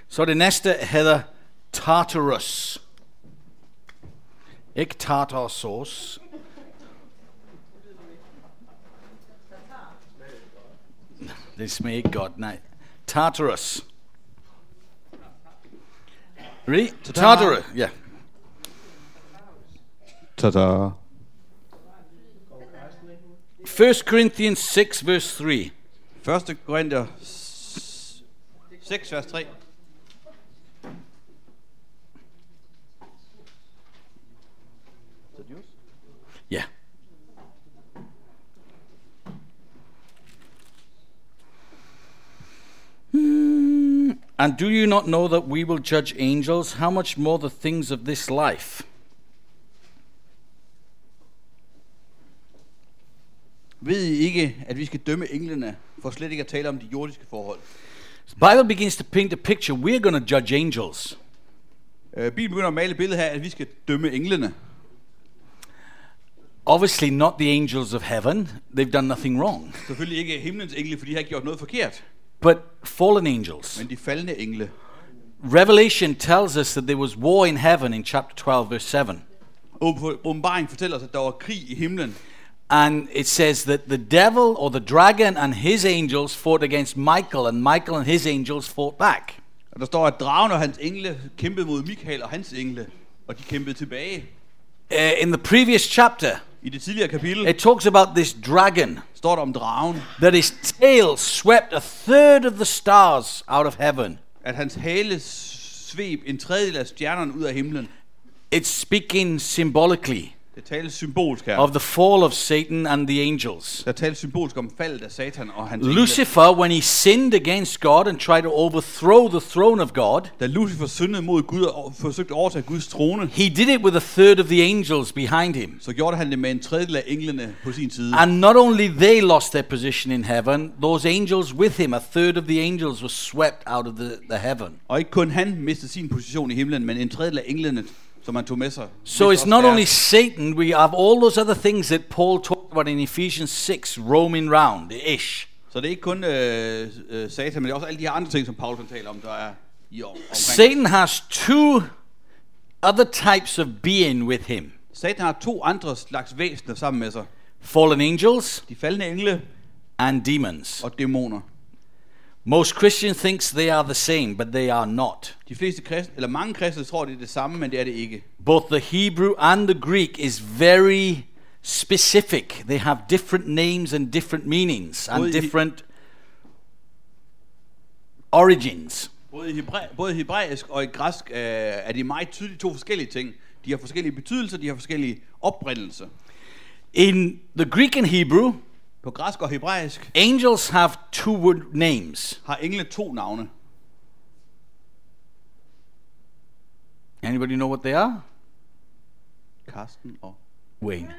Så det næste hedder Tartarus. Ikke tartarsauce. Det smager ikke godt, nej. Tartarus. Tartarus, ja. Tada. 1 Corinthians 6, verse 3. 1. Korinther 6, vers 3. Yeah. And do you not know that we will judge angels? How much more the things of this life? Ved I ikke, at vi skal dømme englene, for slet ikke at tale om de jordiske forhold? The Bible begins to paint a picture. We're going to judge angels. Bibelen begynder at male et billede her, at vi skal dømme englene. Obviously not the angels of heaven. They've done nothing wrong. Selvfølgelig ikke himlens engle, for de har ikke gjort noget forkert. But fallen angels. Men de faldne engle. Revelation tells us that there was war in heaven in chapter 12, verse 7. Åbenbaringen fortæller os, at der var krig i himlen. And it says that the devil or the dragon and his angels fought against Michael, and Michael and his angels fought back. Og der står, at dragen og hans engle kæmpede mod Mikael og hans engle, og de kæmpede tilbage. In the previous chapter, I det tidligere kapitel it talks about this dragon, står der om dragen, that his tail swept a third of the stars out of heaven. at hans hale sveb en tredjedel af stjernerne ud af himlen. It's speaking symbolically Det tales symbolsk her. of the fall of Satan and the angels. Der tales symbolsk om faldet af Satan og hans engle. Lucifer, when he sinned against God and tried to overthrow the throne of God, Da Lucifer syndede mod Gud og forsøgte at overtage Guds trone, he did it with a third of the angels behind him. så gjorde han det med en tredjedel af englene på sin side. And not only they lost their position in heaven, those angels with him, a third of the angels, were swept out of the heaven. Og ikke kun han mistede sin position i himlen, men en tredjedel af englene, som han tog med sig. So it's not only Satan, we have all those other things that Paul talked about in Ephesians 6, roaming round-ish. Så det er ikke kun Satan, men det er også alle de her andre ting, som Paulus taler om, der er i omkring. Satan has two other types of being with him. Satan har to andre slags væsener sammen med sig. Fallen angels De faldne engle and demons. og dæmoner. Most Christians thinks they are the same, but they are not. De fleste kristne, eller mange kristne tror, det er det samme, men det er det ikke. Both the Hebrew and the Greek is very specific. They have different names and different meanings and different origins. Både hebraisk og i græsk er de meget tydeligt to forskellige ting. De har forskellige betydelser, de har forskellige oprindelser. In the Greek and Hebrew, På græsk og hebraisk angels have two word names. har engle to navne. Anybody know what they are? Karsten og Wayne.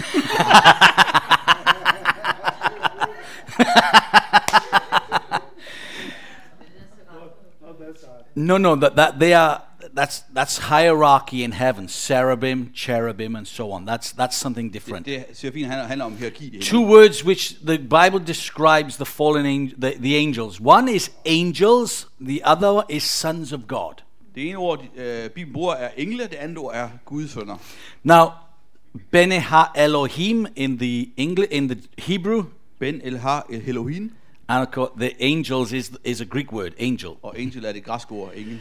No, that they are. That's hierarchy in heaven. Cherubim, and so on. That's something different. det siger fint, handler om hierarki. Det Two words which the Bible describes the fallen the angels. One is angels. The other is sons of God. Det ene ord, Bibelen bruger, er engle. Det andet ord er Guds sønner. Now, Bene ha Elohim in the Hebrew, Ben Elha El Elohim, and of course the angels is a Greek word, angel. og angel er det græske ord, engel.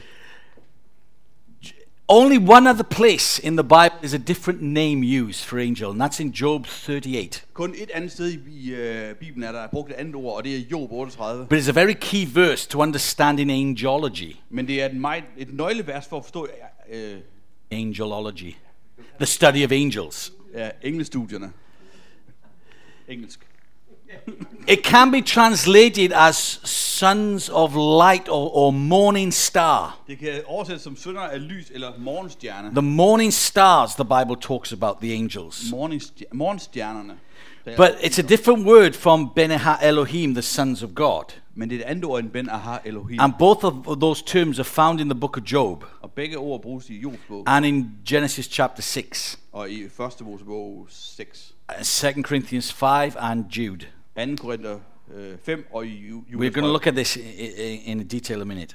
Only one other place in the Bible is a different name used for angel, and that's in Job 38. Kun et andet sted i Bibelen er der brugt et andet ord, og det er Job 38. But it's a very key verse to understand in angelology. Men det er et nøglevers for at forstå Angelology. The study of angels. englestudierne. Engelsk. It can be translated as sons of light or morning star. Det kan oversættes som sønner af lys eller morgenstjerne. The morning stars, the Bible talks about the angels. Morgenstjernerne. But it's a different word from Bene ha Elohim, the sons of God. Men det er et andet ord end Ben Aha Elohim. And both of those terms are found in the book of Job Og begge ord bruges i Jobs bog and in Genesis chapter 6, og i 1. Mosebog 6. 2 Corinthians 5 and Jude. 2. Korinther 5 og i We're going to look at this in detail in a minute.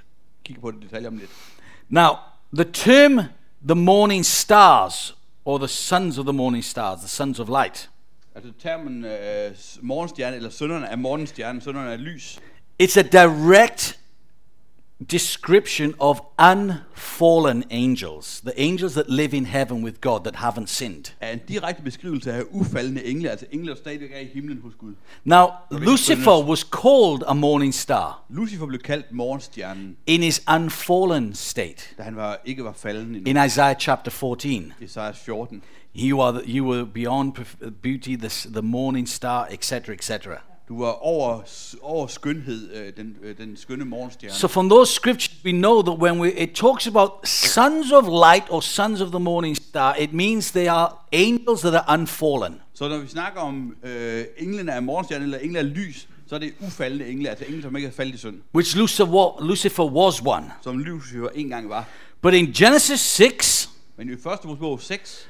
kigge på det i detaljer om lidt. Now, the term the morning stars, or the sons of the morning stars, the sons of light, Altså termen morgenstjerne, eller sønnerne af morgenstjernen, sønnerne af lys, it's a direct description of unfallen angels, the angels that live in heaven with God that haven't sinned. er en direkte beskrivelse af ufaldende engle, altså engle, der stadigvæk er i himlen hos Gud. Now, Lucifer was called a morning star Lucifer blev kaldt morgenstjernen, in his unfallen state. da han ikke var falden endnu. In Isaiah chapter 14, Esajas 14. you were beyond beauty, the morning star, etc., etc. Du var over skønhed, den skønne morgenstjerne. So from those scriptures we know that when it talks about sons of light or sons of the morning star, it means they are angels that are unfallen. Så når vi snakker om englene af morgenstjernen, eller engle af lys, så er det ufaldende engle, altså engle, som ikke er faldet i synd, Which Lucifer was one. som Lucifer engang var. But in Genesis 6, Men i 1. Mosebog 6,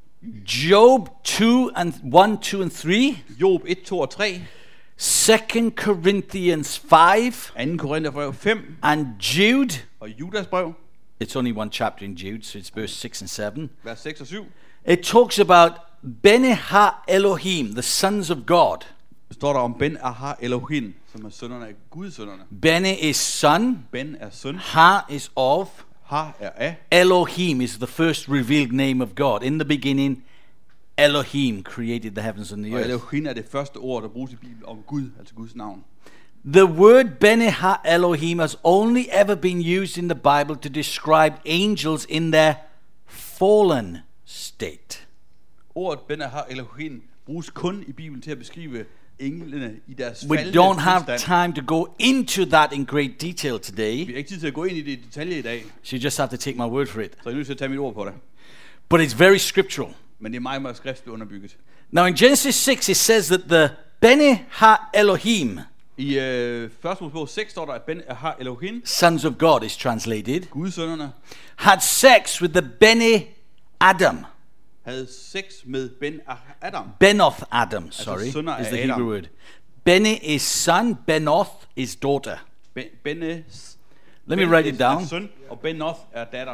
Job 2 and 1, 2 and 3, Job 1, 2 og 3, 2 Corinthians 5, 2. Korintherbrev 5 and Jude. og Judas brev, It's only one chapter in Jude, so it's verse 6 and 7. vers 6 og 7. It talks about Bene Ha Elohim, the sons of God. Der står der om Ben Aha Elohim, som er sønnerne af gudsønnerne. Bene is son, Ben er søn, Ha is of, Ha er af, Elohim is the first revealed name of God. In the beginning, Elohim created the heavens and the og earth. Elohim er det første ord, der bruges i Bibelen om Gud, altså Guds navn. The word Bene Ha Elohim has only ever been used in the Bible to describe angels in their fallen state. Ordet Ben Aha Elohim bruges kun i Bibelen til at beskrive englene i deres We faldne don't have tilstand. time to go into that in great detail Vi today, har ikke tid til at gå ind i det i detalje i dag, so you just have to take my word for it. så jeg er nødt til at tage mit ord på det. But it's very scriptural. Men det er meget, meget skriftligt underbygget. Now in Genesis 6 it says that the Bene Ha Elohim, I 1. Mosebog 6 står der, at Ben Aha Elohim, sons of God is translated, gudsønnerne, had sex with the Bene Adam. havde sex med Ben Adam. Benoth Adam, sorry, sønner is af the Adam. Hebrew word. Bene is son, Benoth is daughter. Let me write it down. er søn, og Benoth er datter.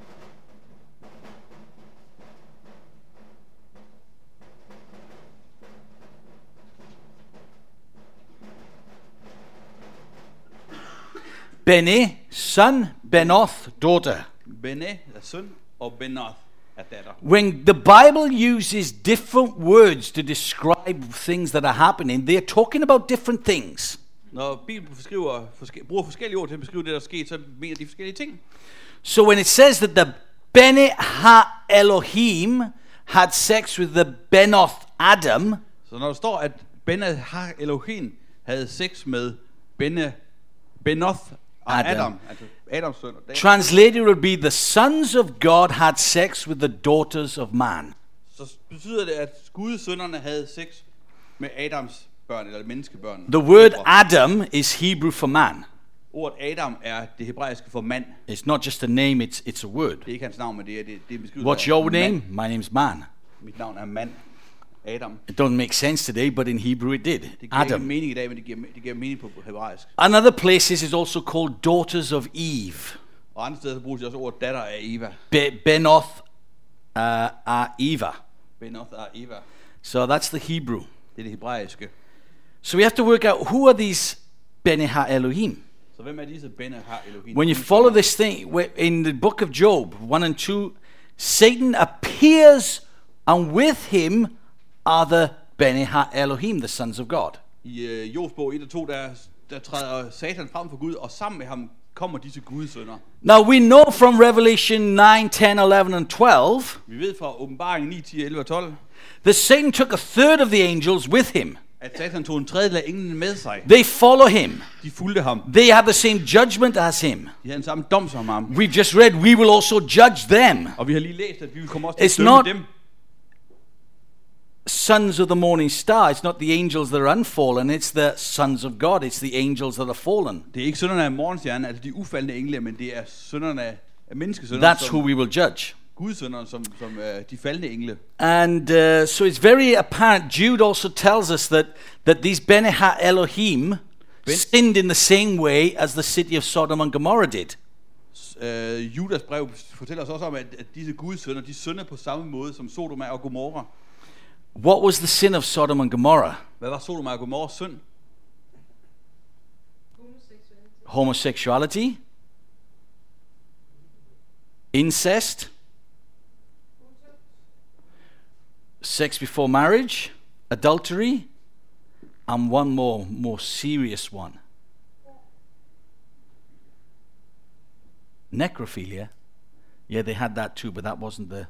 Bene, son, Benoth, daughter. Bene er søn, og Benoth er datter. When the Bible uses different words to describe things that are happening, they are talking about different things. Når Bibelen bruger forskellige ord til at beskrive det, der er sket, så mener de forskellige ting. So when it says that the Bene Ha Elohim had sex with the Benoth Adam, Så når der står, at Ben Aha Elohim havde sex med Benoth og Adam, altså Adams søn og datter, translated would be the sons of God had sex with the daughters of man. så betyder det, at gudsønnerne havde sex med Adams børn, eller menneskebørn. The word Adam is Hebrew for man. Ordet Adam er det hebraiske for mand. It's not just a name, it's a word. Det er ikke hans navn, men det er beskrivet What's your name? My name's man. Mit navn er mand. Adam. It don't make sense today, but in Hebrew it did. Det giver ikke Adam. mening i dag, men det giver mening på hebraisk. Another places is also called daughters of Eve. Og andre steder så bruges også ordet datter af Eva. Benoth are Eva. Benoth er Eva. So that's the Hebrew. Det er det hebraiske. So we have to work out who are these Bene Ha Elohim. Så hvem er disse Ben Aha Elohim? When you follow this thing in the book of Job 1 and 2, Satan appears, and with him are the Bene Ha Elohim, the sons of God. I Jobs bog 1 og 2, der træder Satan frem for Gud, og sammen med ham kommer disse gudsønner. Now we know from Revelation 9, 10, 11 and 12 Vi ved fra åbenbaringen 9, 10, 11 og 12, that Satan took a third of the angels with him. at Satan tog en tredjedel af englene med sig. They follow him. De fulgte ham. They have the same judgment as him. De havde den samme dom som ham. We've just read, we will also judge them. Og vi har lige læst, at vi vil komme også til at It's dømme not dem. sons of the morning star. It's not the angels that are unfallen. It's the sons of God. It's the angels that are fallen. Det er ikke sønnerne af morgenstjernen, altså de ufaldne engle, men det er sønnerne af menneskesønnerne, That's who we will judge. gudsønnerne, som de faldne engle. And so it's very apparent. Jude also tells us that these Bene Ha Elohim sinned in the same way as the city of Sodom and Gomorrah did. Judas brev fortæller os også om, at disse Guds sønner, de synder på samme måde som Sodoma og Gomorra. What was the sin of Sodom and Gomorrah? Hvad var Sodoma og Gomorras synd? Homosexuality, incest, sex before marriage, adultery, and one more serious one. Necrophilia. Yeah, they had that too, but that wasn't the...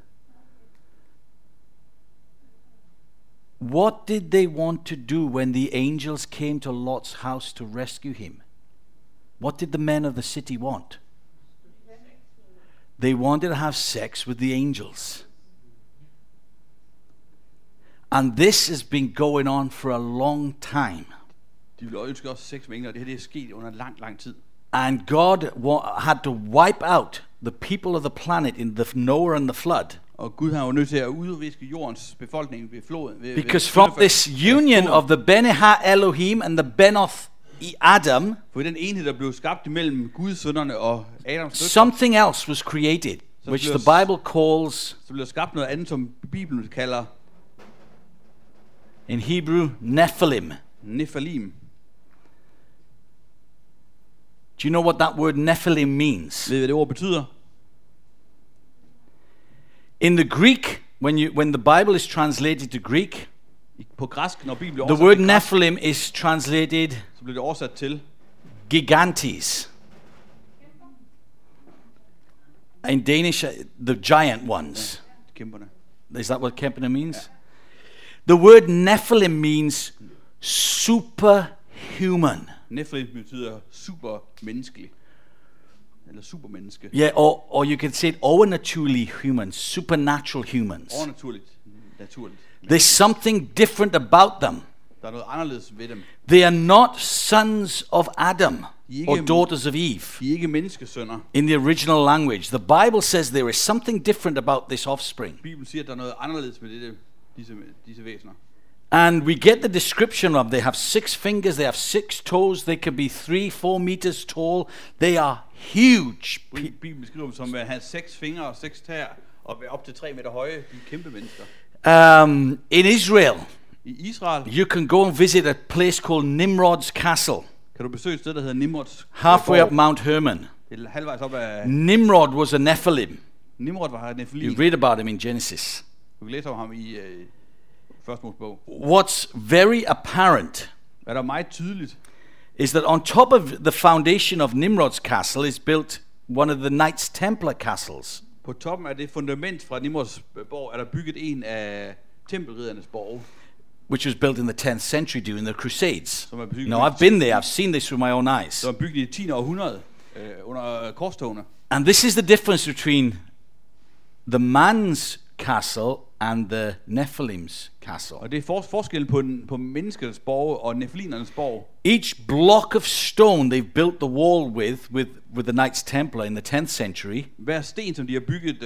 What did they want to do when the angels came to Lot's house to rescue him? What did the men of the city want? They wanted to have sex with the angels. And this has been going on for a long time. De ville ønske også sex med engler, og det her det er sket under lang tid. And God had to wipe out the people of the planet in the Noah and the flood. Og Gud har jo nødt til at udviske jordens befolkning ved floden. Because from this union of the Bene-ha Elohim and the Benoth i Adam, for den enhed, der blev skabt mellem Guds sønnerne og Adams døtre, something else was created, which the Bible calls, så blev skabt noget andet, som Bibelen kalder in Hebrew, Nephilim. Nephilim. Do you know what that word Nephilim means? Ved I, hvad det ord betyder? In the Greek, when the Bible is translated to Greek, på græsk, når Bibelen the word Nephilim is translated, så bliver det oversat til gigantes. In Danish, the giant ones. Kæmperne. Is that what kæmperne means? The word Nephilim means superhuman. Nephilim betyder supermenneskelig. Eller supermenneske. Yeah, or you can say it overnaturally humans, supernatural humans. Overnaturligt, naturligt. There's something different about them. Der er noget anderledes ved dem. They are not sons of Adam or daughters of Eve. De er ikke menneskesønner. In the original language, the Bible says there is something different about this offspring. Bibelen siger, at der er noget anderledes med disse væsener. And we get the description of they have 6 fingers, they have 6 toes, they can be 3-4 meters tall. They are huge. Bibelen beskriver dem som at have 6 fingre og 6 tæer og være op til 3 meter høje. De er kæmpe mennesker. In Israel, i Israel, you can go and visit a place called Nimrod's Castle. Kan du besøge et sted, der hedder Nimrods? Halfway up Mount Hermon. Det er halvvejs op af. Nimrod was a Nephilim. Nimrod var en Nephilim. You read about him in Genesis. Du kan læse om ham i Første Mosebog. What's very apparent, hvad der er meget tydeligt, is that on top of the foundation of Nimrod's castle is built one of the Knights Templar castles. På toppen af det fundament fra Nimrods borg er der bygget en af tempelriddernes borg, which was built in the 10th century during the Crusades. No, I've been there. I've seen this with my own eyes. Som er bygget i 10. århundrede under korstogene. And this is the difference between the man's castle and the Nephilim's castle. Og det er forskellen på menneskenes borg og Nephilinernes borg. Each block of stone they've built the wall with the Knights Templar in the 10th century. Hver sten som de har bygget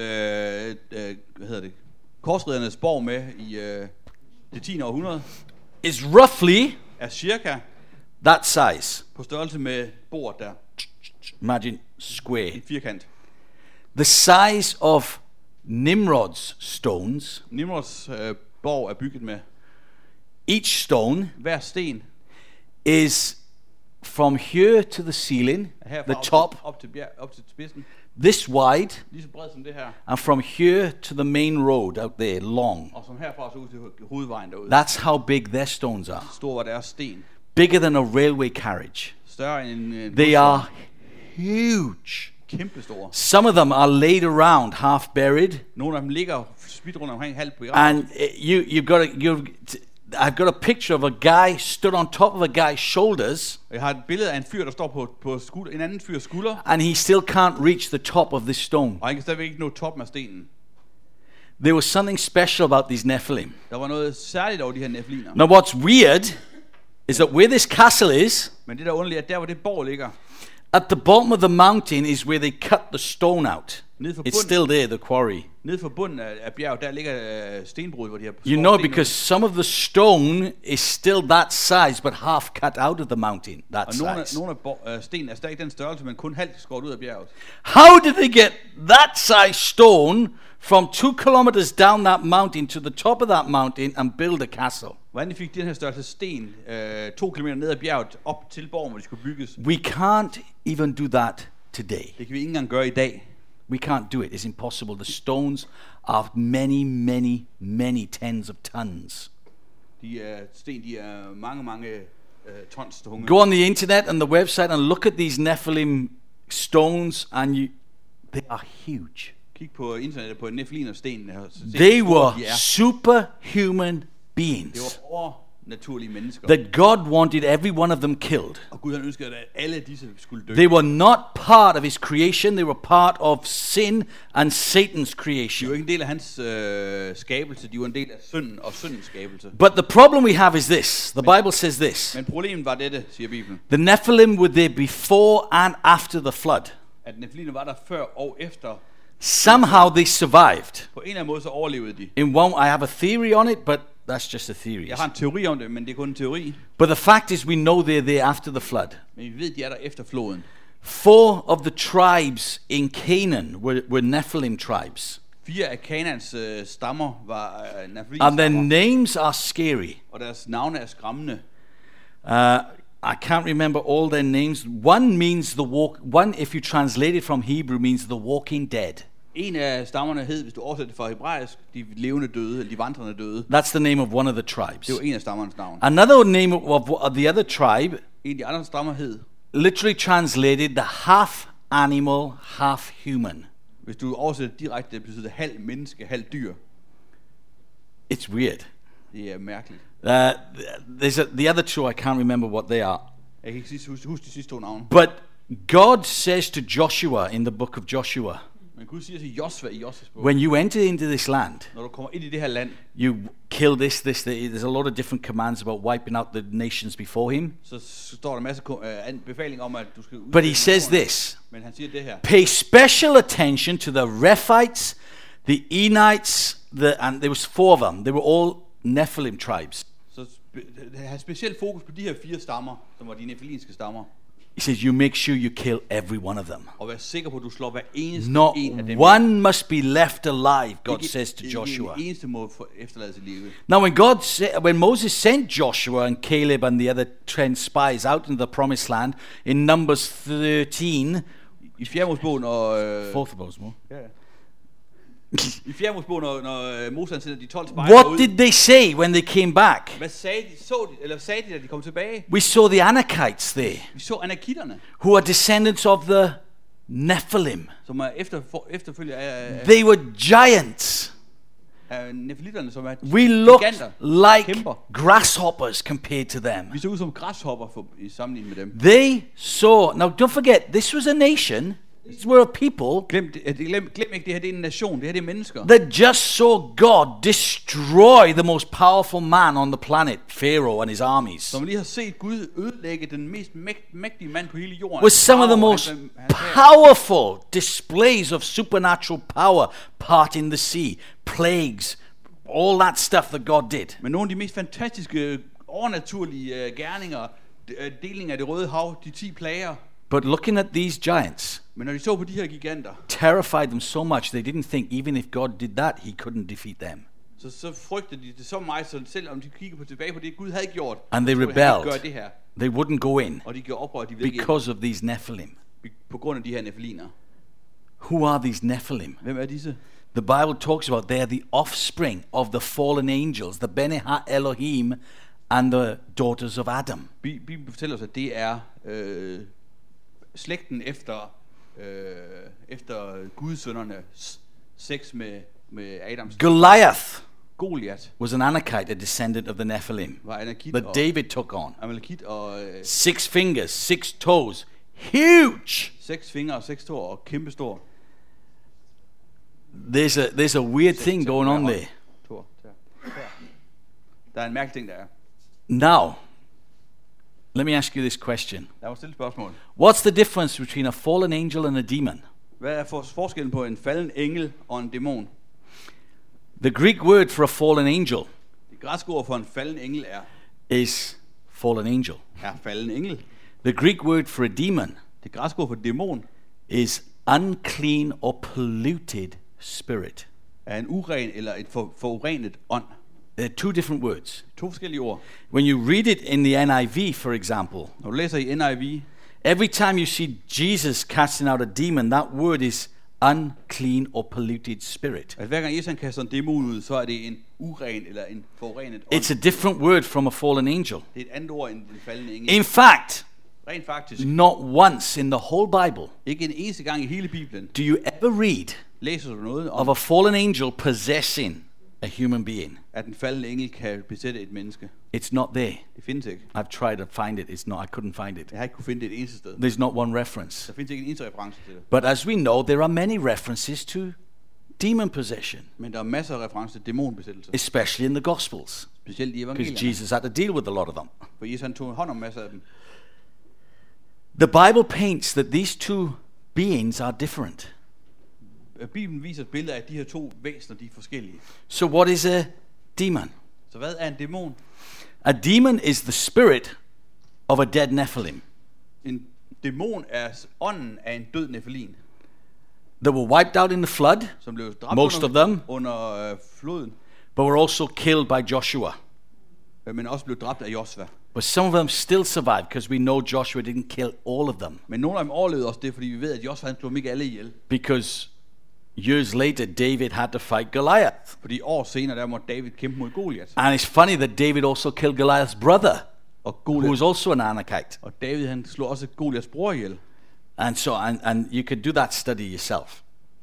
korsriddernes borg med i det 10. århundrede is roughly er cirka that size. På størrelse med bordet der. Imagine square. En firkant. The size of Nimrod's stones. Nimrods borg er bygget med. Each stone. Hver sten. Is from here to the ceiling, the top. Op til spidsen. This wide. Lige så bred som det her. And from here to the main road out there, long. Og som herfra så ud til hovedvejen derude. That's how big their stones are. Stor var deres sten. Bigger than a railway carriage. Større end they are huge. Kæmpestore. Some of them are laid around, half buried. Nogle af dem ligger smidt rundt omkring halvt begravet. And I've got a picture of a guy stood on top of a guy's shoulders. Jeg har et billede af en fyr der står på en anden fyrs skulder. And he still can't reach the top of this stone. Og han kan stadigvæk ikke nå toppen af stenen. There was something special about these Nephilim. Der var noget særligt over de her Nephiliner. Now what's weird is that where this castle is, men det der underligt er der hvor det borg ligger. At the bottom of the mountain is where they cut the stone out. Nede for It's still there, the quarry. Nede for bunden af bjerget, der ligger stenbrud, hvor de har You know, because some of the stone is still that size, but half cut out of the mountain, that og size. nogle af sten er stadig den størrelse, men kun halvt skåret ud af bjerget. How did they get that size stone from 2 kilometers down that mountain to the top of that mountain and build a castle? Hvordan de fik den her størrelse sten 2 kilometer ned ad bjerget op til borgen, hvor de skulle bygges? We can't even do that today. Det kan vi ikke engang gøre i dag. We can't do it. It's impossible. The stones are many, many, many tens of tons. De sten, de er mange tons tunge. Go on the internet and the website and look at these Nephilim stones, and they are huge. Kig på internettet på Nephilim og sten. They were superhuman beings. Det var overnaturlige mennesker. That God wanted every one of them killed. Og Gud han ønskede, at alle disse skulle dø. They were not part of his creation. They were part of sin and Satan's De creation. var ikke en del af hans skabelse. De var en del af synden og syndens skabelse. But the problem we have is this. The Bible says this. Men problemet var dette, siger Bibelen. The Nephilim were there before and after the flood. At Nephilim var der før og efter. Somehow they survived. På en eller anden måde så overlevede de. In one, I have a theory on it, but that's just a theory. Jeg har en teori om det, men det er kun en teori. But the fact is, we know they're there after the flood. Men vi ved, de er der efter floden. 4 of the tribes in Canaan were Nephilim tribes. 4 af Kanaans stammer var Nephilim And their stammer. names are scary. Og deres navne er skræmmende. I can't remember all their names. One means one, if you translate it from Hebrew, means the walking dead. En af stammerne hed, hvis du oversætter det fra hebraisk, de levende døde, eller de vandrende døde. That's the name of one of the tribes. Det var en af stammernes navn. Another name of the other tribe, En af de andre stammer hed, literally translated the half animal, half human. hvis du oversætter det direkte, det betyder halv menneske, halv dyr. It's weird. Det er mærkeligt. The other two, I can't remember what they are. Jeg kan ikke huske de sidste 2 navne. But God says to Joshua in the book of Joshua, Men Gud siger til Josva i Josvas bog, when you enter into this land, når du kommer ind i det her land, you kill this. There's a lot of different commands about wiping out the nations before him. så står der en masse befaling om, at du skal But he says this, Men han siger det her. pay special attention to the Rephites, the Enites, and there was 4 of them. They were all Nephilim tribes. Så have specielt fokus på de her 4 stammer, som var de nefilinske stammer. He says, you make sure you kill every one of them. Og vær sikker på, at du slår hver eneste Not en af dem. one must be left alive, God says to Joshua. Ikke en eneste må efterlades i live. Now, when Moses sent Joshua and Caleb and the other 10 spies out into the promised land, in Numbers 13, I 4. Mosebog, fourth of those more. I 4. Mosebog, når Moses sender de 12 spejder What ud. did they say when they came back? Hvad sagde de, da de kom tilbage? We saw the Anakites there, Vi så anakitterne, who are descendants of the Nephilim. som er efterfølger af They were giants. nefilitterne, som er We looked giganter, like kæmper. grasshoppers compared to them. Vi så ud som græshopper i sammenligning med dem. They saw, now don't forget, this was a nation, these were a people Glem ikke, det her det er en nation, det her det er mennesker. that just saw God destroy the most powerful man on the planet, Pharaoh and his armies. Som lige har set Gud ødelægge den mest mægtige mand på hele jorden. Was some of the most powerful displays of supernatural power, parting the sea, plagues, all that stuff that God did. Men nogle af de mest fantastiske, overnaturlige gerninger, delingen af det røde hav, de 10 plager. But looking at these giants Men når de så på de her giganter, terrified them so much they didn't think even if God did that, he couldn't defeat them. så frygtede de det så meget, så selvom de kiggede tilbage på det, Gud havde gjort, And they så ville han ikke gøre rebelled. det her. They wouldn't go in Og de gjorde oprør, de ville ikke because of these Nephilim. ind, på grund af de her nefiliner. Who are these Nephilim? Hvem er disse? The Bible talks about they're the offspring of the fallen angels, the Bene Elohim and the daughters of Adam. Bibelen fortæller os, at det er slægten efter gudsønnerne sex med Adams. Goliath Goliath was an Anakite, a descendant of the Nephilim, var anakit that og David took on. Amalekit og 6 fingers, 6 toes, huge. 6 fingre og 6 tår og kæmpestor. There's a weird thing going on there. Tår, der er en mærkelig ting, der er. Now, let me ask you this question. Lad mig stille et spørgsmål. What's the difference between a fallen angel and a demon? Hvad er forskellen på en falden engel og en dæmon? The Greek word for a fallen angel Det græske ord for en falden engel is fallen angel. er falden engel. The Greek word for a demon Det græske ord for dæmon is unclean or polluted spirit. er en uren eller et forurenet ånd. They're two different words. 2 forskellige ord. When you read it in the NIV, for example, Når du læser i NIV, every time you see Jesus casting out a demon, that word is unclean or polluted spirit. at hver gang Jesus han kaster en dæmon ud, så er det en uren eller en forurenet ånd. It's a different word from a fallen angel. Det er et andet ord end den faldende engel. In fact, Rent faktisk, not once in the whole Bible ikke en eneste gang i hele Bibelen, do you ever read læser du noget of om, a fallen angel possessing a human being. at den faldende engel kan besætte et menneske. It's not there. Det findes ikke. I've tried to find it. It's not. I couldn't find it. Jeg har ikke kunne finde det et eneste sted. There's not one reference. Der findes ikke en eneste reference til det. But as we know, there are many references to demon possession, Men der er masser af referencer til dæmonbesættelse, especially in the Gospels, specielt i because evangelierne. Jesus had to deal with a lot of them. For Jesus han tog hånd om masser af dem. The Bible paints that these two beings are different. Bibelen viser et billede af, at de her to væsener, de er forskellige. So what is a demon? Så hvad er en dæmon? A demon is the spirit of a dead Nephilim En dæmon er ånden af en død nefelin, that were wiped out in the flood, som blev dræbt most of them, under floden, but were also killed by Joshua. men også blev dræbt af Josva. But some of them still survived because we know Joshua didn't kill all of them. Men nogle af dem overlevede også det, fordi vi ved, at Josva han slog dem ikke alle ihjel. Because years later, David had to fight Goliath. Fordi år senere, der måtte David kæmpe mod Goliat. And it's funny that David also killed Goliath's brother, Og who Goliat, was also an Anakite. og David han slog også Goliats bror ihjel. And you could do that study yourself.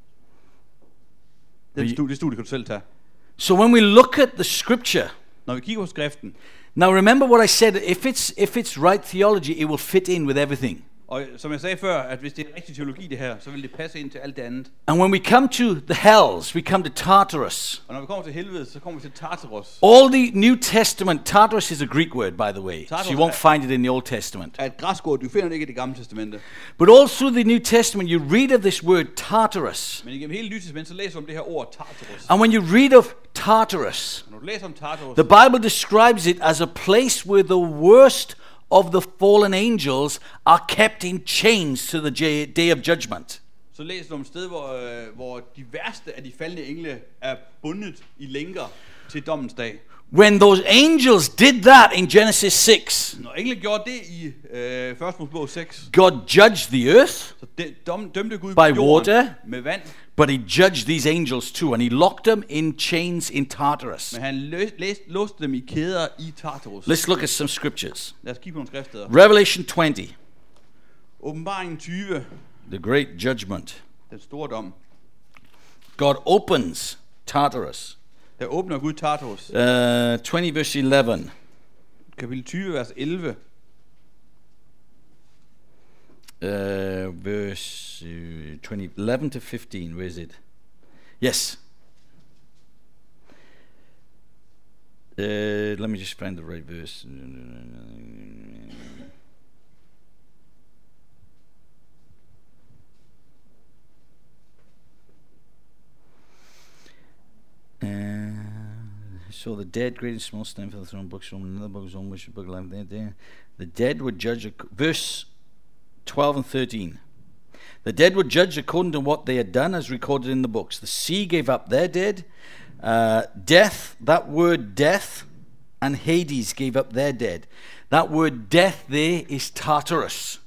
Det studie kan du selv tage. So when we look at the scripture, Når vi kigger på skriften, now remember what I said, if it's right theology, it will fit in with everything. og som jeg sagde før, at hvis det er rigtig teologi det her, så vil det passe ind til alt det andet. And when we come to the hells, we come to Tartarus. Og når vi kommer til helvede, så kommer vi til Tartarus. All the New Testament, Tartarus is a Greek word, by the way, so Tartarus you won't find it in the Old Testament. Er et græsk ord, du finder det ikke i det gamle testamente. But all through the New Testament, you read of this word Tartarus. Men igennem hele Nye Testament, så læser du om det her ord Tartarus. And when you read of Tartarus, Og når du læser om Tartarus, the Bible describes it as a place where the worst of the fallen angels are kept in chains to the day of judgment. så læser du om et sted, hvor de værste af de faldne engle er bundet i lænker til dommens dag. When those angels did that in Genesis 6, Når engle gjorde det i 1. Mosebog 6, God judged the earth, så dømte Gud By på jorden water. med vand, but he judged these angels too, and he locked them in chains in Tartarus. men han låste dem i kæder i Tartarus. Let's look at some scriptures. Lad os kigge på nogle skriftsteder. Revelation 20, Åbenbaringen 20, the great judgment. den store dom. God opens Tartarus. Der åbner Gud Tartarus. 20 verse 11. Kapitel 20, vers 11. Verse 20, 11 to 15, where is it? Yes. Let me just find the right verse. So the dead, great and small, stand for the throne, books from another book, on which the book of life. The dead would judge. Verse 12 and 13. The dead were judged according to what they had done, as recorded in the books. The sea gave up their dead. Death, that word death, and Hades gave up their dead. That word death there is Tartarus.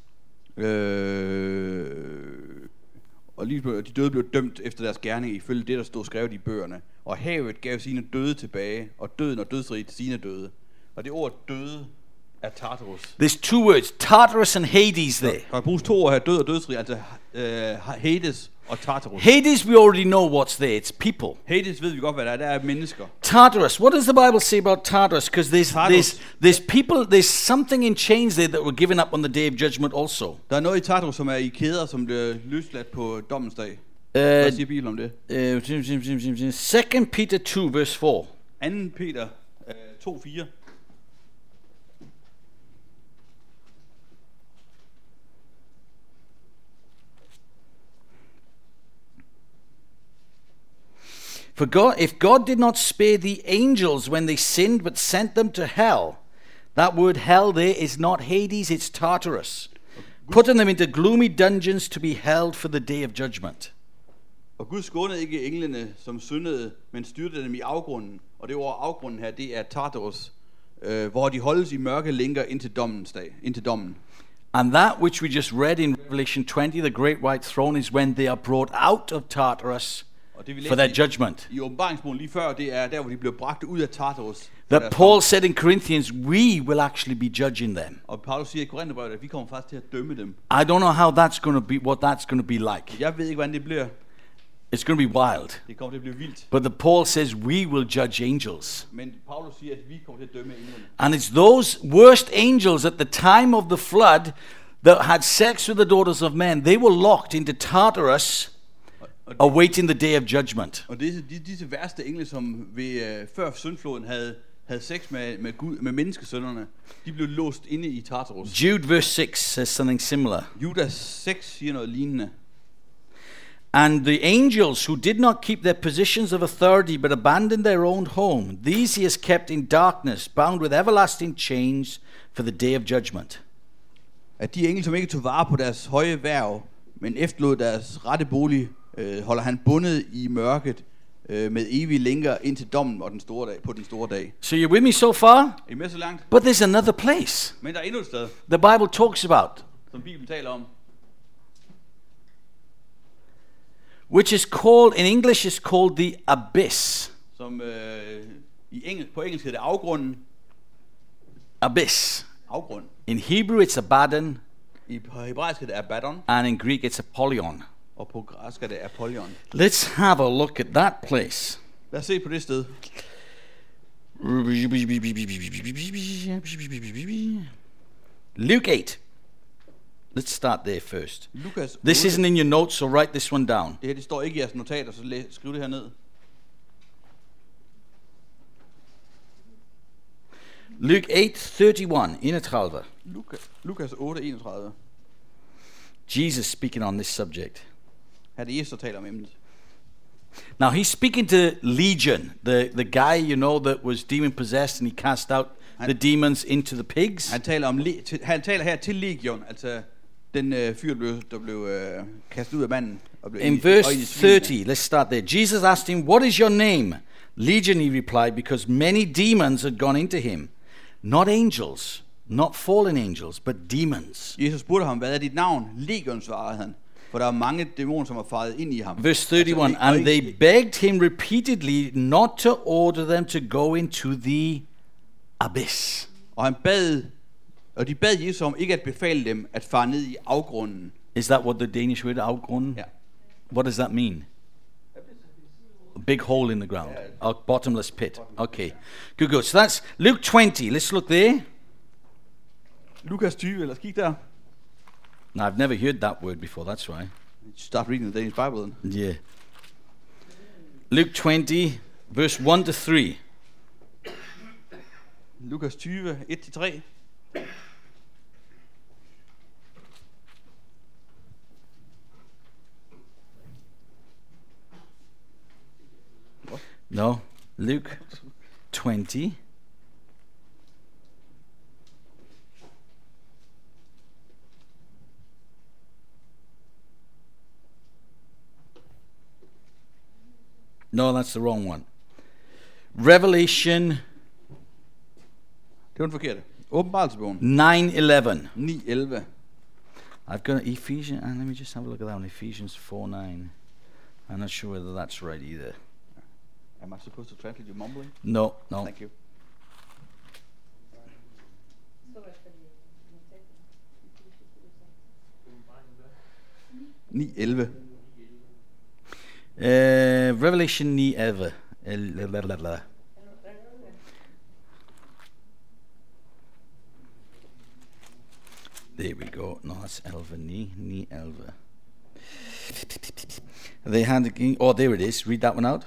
Og lige de døde blev dømt efter deres gerning ifølge det, der stod skrevet i bøgerne. Og havet gav sine døde tilbage, og døden og dødsriget sine døde. Og det ord døde er Tartarus. There's two words, Tartarus and Hades there. Der bruges to ord her, død og dødsrig, altså Hades og Tartarus. Hades, we already know what's there. It's people. Hades ved vi godt, hvad der er mennesker. Tartarus. What does the Bible say about Tartarus? Because there's people, there's something in chains there that were given up on the day of judgment also. Der er noget i Tartarus, som er i kæder, som bliver løsladt på dommens dag. Hvad siger Bibelen om det? 2 Peter 2, verse 4. 2. Peter 2:4. If God did not spare the angels when they sinned, but sent them to hell, that word hell there is not Hades, it's Tartarus, putting them into gloomy dungeons to be held for the day of judgment. Og Gud skånede ikke englene, som syndede, men styrte dem i afgrunden. Og det ord afgrunden her, det er Tartarus, hvor de holdes i mørke lænker indtil dommen. And that which we just read in Revelation 20, the great white throne, is when they are brought out of Tartarus for their judgment. I åbenbaringsbogen lige før, det er der, hvor de blev bragt ud af Tartarus. That Paul said in Corinthians, we will actually be judging them. Og Paulus siger i Korintherbrevet, at vi kommer faktisk til at dømme dem. I don't know how that's going to be, what that's going to be like. Jeg ved ikke, hvordan det bliver. It's going to be wild. Det kommer til at blive vildt. But Paul says we will judge angels. Men Paulus siger, at vi kommer til at dømme englene. And it's those worst angels at the time of the flood that had sex with the daughters of men. They were locked into Tartarus, awaiting the day of judgment. Og disse værste engle, som før syndfloden havde sex med menneskesønnerne, de blev låst inde i Tartarus. Jude verse 6 says something similar. Judas 6 siger noget lignende. And the angels who did not keep their positions of authority but abandoned their own home, these he has kept in darkness, bound with everlasting chains for the day of judgment. At de engle, som ikke tog vare på deres høje hverv, men efterlod deres rette bolig, holder han bundet i mørket med evige lænker ind til dommen og på den store dag. So you're with me so far? Er I med så langt? But there's another place Men der er endnu et sted, the Bible talks about, som Bibelen taler om, which is called, in English is called the abyss. som på engelsk hedder det afgrunden. Abyss. Afgrund. In Hebrew it's Abaddon, I hebraisk hedder det Abaddon, and in Greek it's Apollyon. og på græsk er det Apollyon. Let's have a look at that place. Lad os se på det sted. Luke 8. Let's start there first. Lukas This 8. isn't in your notes, so write this one down. Det her, det står ikke i jeres notater, så skriv det her ned. Luke 8:31. Lukas 8:31. Jesus speaking on this subject. Her er det Jesus, der taler om emnet. Now he's speaking to Legion, the guy you know that was demon possessed, and he cast out the demons into the pigs. Han taler her til Legion, altså den fyr, der blev kastet ud af manden. Og blev In verse 30, let's start there. Jesus asked him, "What is your name?" Legion, he replied, because many demons had gone into him. Not angels, not fallen angels, but demons. Jesus spurgte ham, hvad er dit navn? Legion, svarede han. For der er mange dæmoner, som har faret ind i ham. Verse 31, and they begged him repeatedly not to order them to go into the abyss. Og de bad Jesus om ikke at befale dem at fare ned i afgrunden. Is that what the Danish word afgrund? Ja. What does that mean? A big hole in the ground. A bottomless pit. Okay. Good. So that's Luke 20. Let's look there. Lukas 20, eller kig der. Now, I've never heard that word before. That's why. Start reading the Danish Bible then. Yeah. Luke 20, verse 1-3. Lukas 20, 1-3. No, Luke 20. No, that's the wrong one. Revelation Det var den forkerte. Åbenbarelsesbogen. 9:11. 9:11. I've got Ephesians, and let me just have a look at that one. Ephesians 4:9. I'm not sure whether that's right either. Am I supposed to translate you mumbling? No. Thank you. Ni 11. Revelation 9:11. There we go. No, that's 11. 9:11. They had the king. Oh, there it is. Read that one out.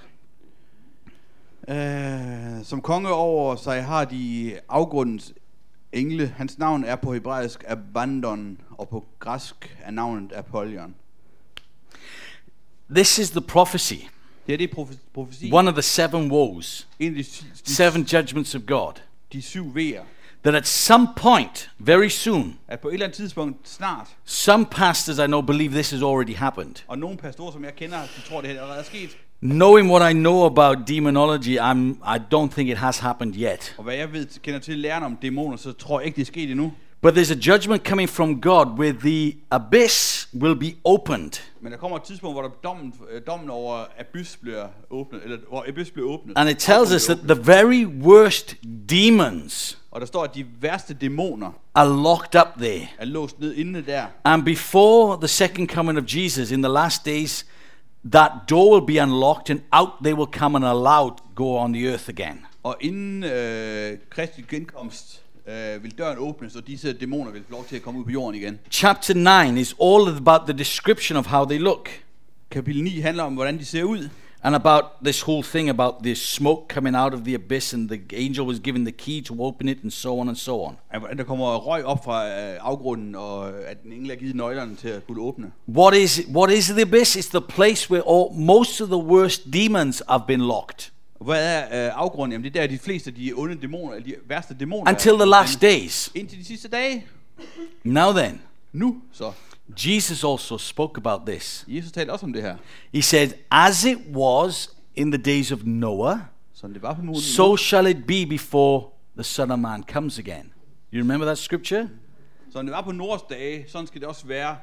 Som konge over sig har de afgrundens engle. Hans navn er på hebraisk Abaddon, og på græsk er navnet Apollyon. This is the prophecy Det er profeti. One of the 7 woes, En af 7 judgments of God. de 7 vejer. That at some point, very soon, At på et eller andet tidspunkt snart, some pastors I know believe this has already happened. og nogle pastorer, som jeg kender, de tror, det her allerede er sket. Knowing what I know about demonology, I don't think it has happened yet. Og hvad jeg ved, kender til læren om dæmoner, så tror jeg ikke, det er sket endnu. But there's a judgment coming from God where the abyss will be opened. Men der kommer et tidspunkt, hvor der dommen over abyss bliver åbnet, eller hvor abyss bliver åbnet. And it tells us that the very worst demons Og der står, at de værste dæmoner are locked up there. er låst ned inde der. And before the second coming of Jesus in the last days, that door will be unlocked and out they will come and allowed go on the earth again. Og inden Kristi genkomst vil døren åbnes, og disse dæmoner vil få lov til at komme ud på jorden igen. Chapter 9 is all about the description of how they look. Kapitel 9 handler om, hvordan de ser ud. And about this whole thing about the smoke coming out of the abyss and the angel was given the key to open it and so on and so on. Hvordan der kommer røg op fra afgrunden, og at den engel er givet nøglerne til at kunne åbne. What is the abyss? It's the place where most of the worst demons have been locked. Hvad er afgrunden? Jamen det er der de fleste af de onde dæmoner, de værste dæmoner. Until the last days. Indtil de sidste dage. Now then, Nu så. Jesus also spoke about this. Jesus talte også om det her. He said, as it was in the days of Noah, Sådan det var på måden. so shall it be before the Son of Man comes again. You remember that scripture? Sådan det var på Noahs dage, sådan skal det også være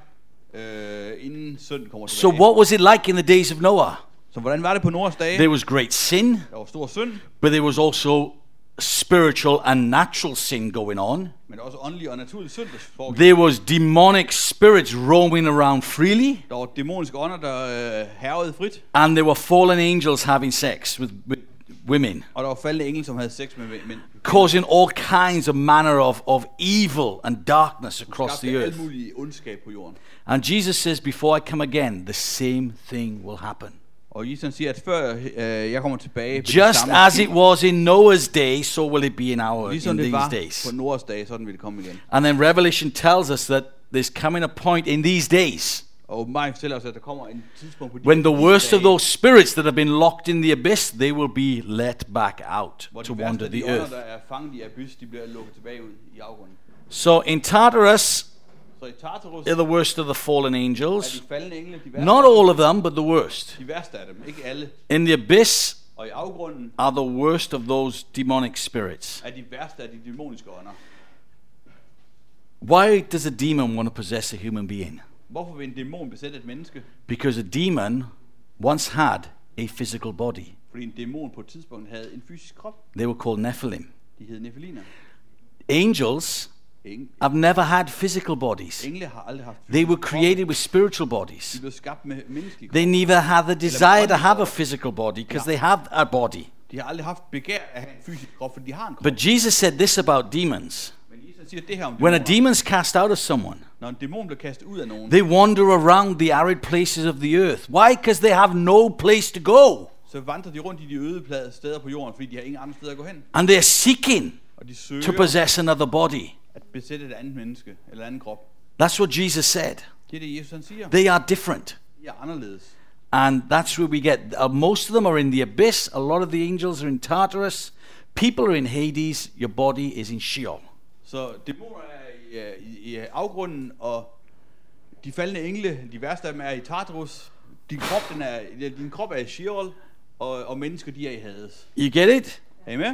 inden synden kommer So tilbage. what was it like in the days of Noah? Så hvordan var det på Noahs dage? There was great sin, Der var stor synd, but there was also spiritual and natural sin going on. men der var også åndelig og naturlig synd, der foregik. There was demonic spirits roaming around freely, Der var dæmoniske ånder, der hærgede frit, and there were fallen angels having sex with women, og der var faldende engel, som havde sex med mænd. causing all kinds of manner of evil and darkness across the Skabte earth. alt muligt ondskab på jorden. And Jesus says, before I come again, the same thing will happen. Og Jesus siger, at før jeg kommer tilbage, på Just as it was in Noah's day, so will it be in ligesom in det these var days. på Noahs dage, sådan vil det komme igen. And then Revelation tells us that there's coming a point in these days Og mig fortæller os, at der kommer en tidspunkt på when the disse worst of dage, those spirits that have been locked in the abyss, they will be let back out hvor to de wander værste af de the ånder, earth. der er fanget i abyss, de bliver lukket tilbage ud i afgrunden. So in Tartarus, Så i Tartarus they're the worst of the fallen er angels. de faldende engle, de værste, Not all of them, but the worst. de værste af dem, ikke alle. In the abyss Og i afgrunden are the worst of those demonic spirits. er de værste af de dæmoniske ånder. Why does a demon want to possess a human being? Hvorfor vil en dæmon besætte et menneske? Because a demon once had a physical body. Fordi en dæmon på et tidspunkt havde en fysisk krop. They were called Nephilim. De hed Nepheliner. Angels have never had physical bodies. Engle har aldrig haft They were fysisk created with spiritual krop. bodies. De blev skabt med menneskelige They krop. neither had the desire to have a physical body because they have a body. De har aldrig haft begær at have en fysisk krop, for de har en krop. But Jesus said this about demons. Men Jesus siger det her om When a dæmoner. demon's cast out of someone, Når en dæmon bliver kastet ud af nogen, they wander around the arid places of the earth. Why? Because they have no place to go. så vandrer de rundt i de øde steder på jorden, fordi de har ingen andre steder at gå hen. And they're seeking Og de to søger possess another body. at besætte et andet menneske, eller anden krop. That's what Jesus said. Det er det, Jesus han siger. They are different. De er anderledes. And that's where we get, most of them are in the abyss. A lot of the angels are in Tartarus. People are in Hades. Your body is in Sheol. Så dæmoner er i afgrunden, og de faldende engle, de værste af dem er i Tartarus. Din krop er i Sheol, og mennesker, de er i Hades. You get it? Er I med?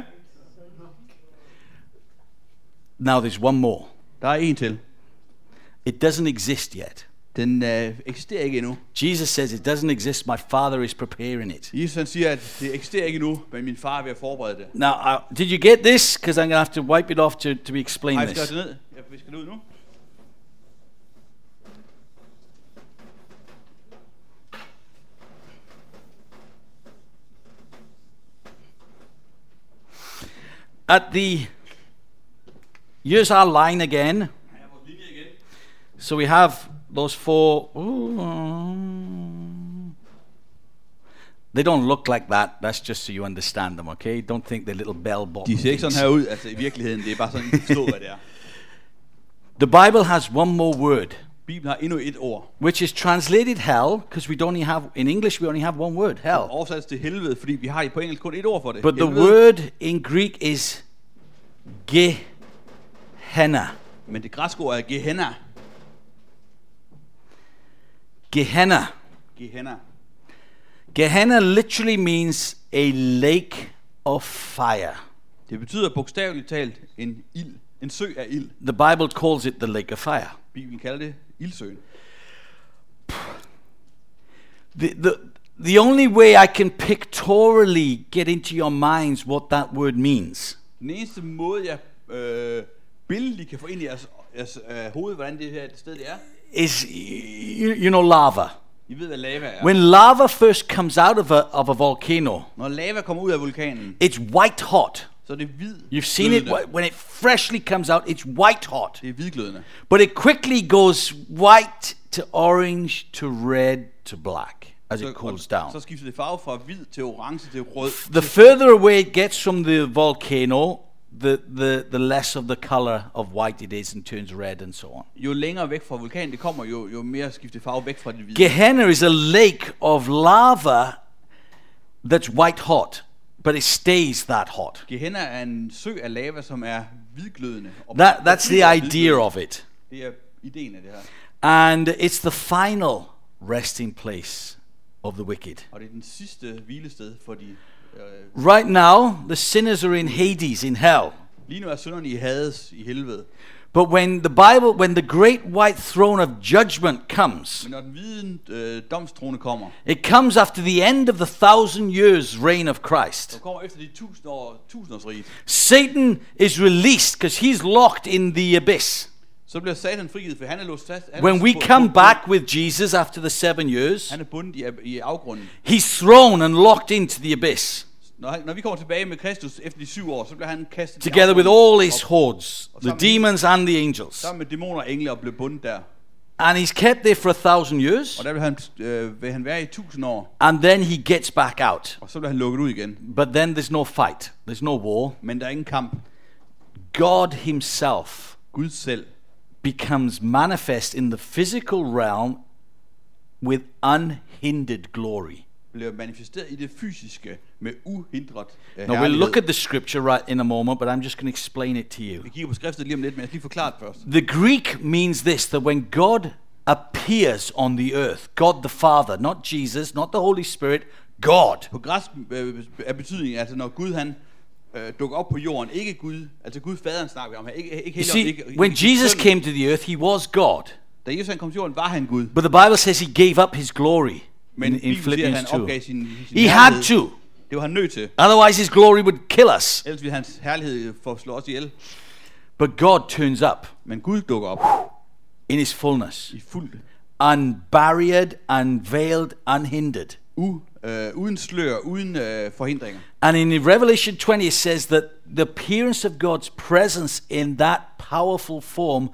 Now there's one more. Der er en til. It doesn't exist yet. Den eksisterer ikke endnu. Jesus says it doesn't exist. My Father is preparing it. Jesus han siger, at det eksisterer ikke endnu, men min far er ved at forberede det. Now, did you get this? Because I'm going to have to wipe it off to explain Har I skrevet this. det ned? Jeg visker det ud nu. At the, here's our line again. Her er vores linje igen. So we have those four. They don't look like that. That's just so you understand them, okay? Don't think they're little bell bottom. De ser ikke sådan her ud, altså i virkeligheden. Det er bare sådan, I kan forstå, hvad det er. The Bible has one more word. Bibelen har endnu et ord. which is translated hell, because we only have, in English, we only have one word, hell. Oversat til helvede, fordi vi har på engelsk kun et ord for det. But the Helvede. word in Greek is Gehenna. Men det græske ord er Gehenna. Gehenna. Gehenna. Gehenna literally means a lake of fire. Det betyder bogstaveligt talt en ild. En sø af ild. The Bible calls it the lake of fire. Bibelen kalder det ildsøen. The only way I can pictorially get into your minds what that word means Den eneste måde, jeg billedligt kan få ind i jeres hoved, hvordan det her sted det er. is, you know, lava. I ved, hvad lava er. When lava first comes out of a volcano, Når lava kommer ud af vulkanen, it's white hot. så er det hvid. You've seen it glødende. when it freshly comes out, it's white hot. Det er hvidglødende. But it quickly goes white to orange to red to black as it cools down. Så skifter det farve fra hvid til orange til rød. The further away it gets from the volcano, the less of the color of white it is and turns red and so on. Jo længere væk fra vulkanen det kommer, jo mere skifter farve væk fra det hvide. Gehenna is a lake of lava that's white hot, but it stays that hot. Gehenna er en sø af lava, som er hvidglødende. Og That's the idea of it. Det er ideen af det her. And it's the final resting place of the wicked. Og det er den sidste hvilested for de... Right now, the sinners are in Hades, in hell. Lige nu er synderne i Hades, i helvede. But when the great white throne of judgment comes, Men når den hvide domstrone kommer, it comes after the end of the 1,000 years reign of Christ. så kommer efter de 1000 års rige. Satan is released because he's locked in the abyss. Så bliver Satan frigivet, for han er låst fast. When we come back with Jesus after the 7 years, Han er bundet i afgrunden. he's thrown and locked into the abyss, Når vi kommer tilbage med Kristus efter de 7 år, så bliver han kastet i together with afgrunden. all his hordes, the demons and the angels. Sammen med dæmoner og engle og blev bundet der. And he's kept there for 1,000 years, Og der vil han være i 1000 år. and then he gets back out. Og så bliver han lukket ud igen. But then there's no fight, there's no war. Men der er ingen kamp. God himself Gud selv becomes manifest in the physical realm with unhindered glory. bliver manifesteret i det fysiske med uhindret Now we'll look at the scripture right in a moment, but I'm just going to explain it to you. Vi kigger på skriftet lige om lidt, men jeg skal lige forklare det først. The Greek means this, that when God appears on the earth, God the Father, not Jesus, not the Holy Spirit, God. På græsk er betydningen, altså når Gud han dukker op på jorden, ikke Gud, altså Gud faderen snakker vi om her, ikke You Helligånden, see, ikke when Jesus Sønnen. came to the earth, he was God. Da Jesus han kom til jorden, var han Gud. But the Bible says he gave up his glory Men in Bibelen siger, at Philippians han 2. opgav sin He herlighed. had to. Det var han nødt til. Otherwise his glory would kill us. Ellers ville hans herlighed slå os ihjel. But God turns up Men Gud dukker op in his fullness, i fuld, unbarriered, unveiled, unhindered. uden slør, uden forhindringer. And in Revelation 20 it says that the appearance of God's presence in that powerful form,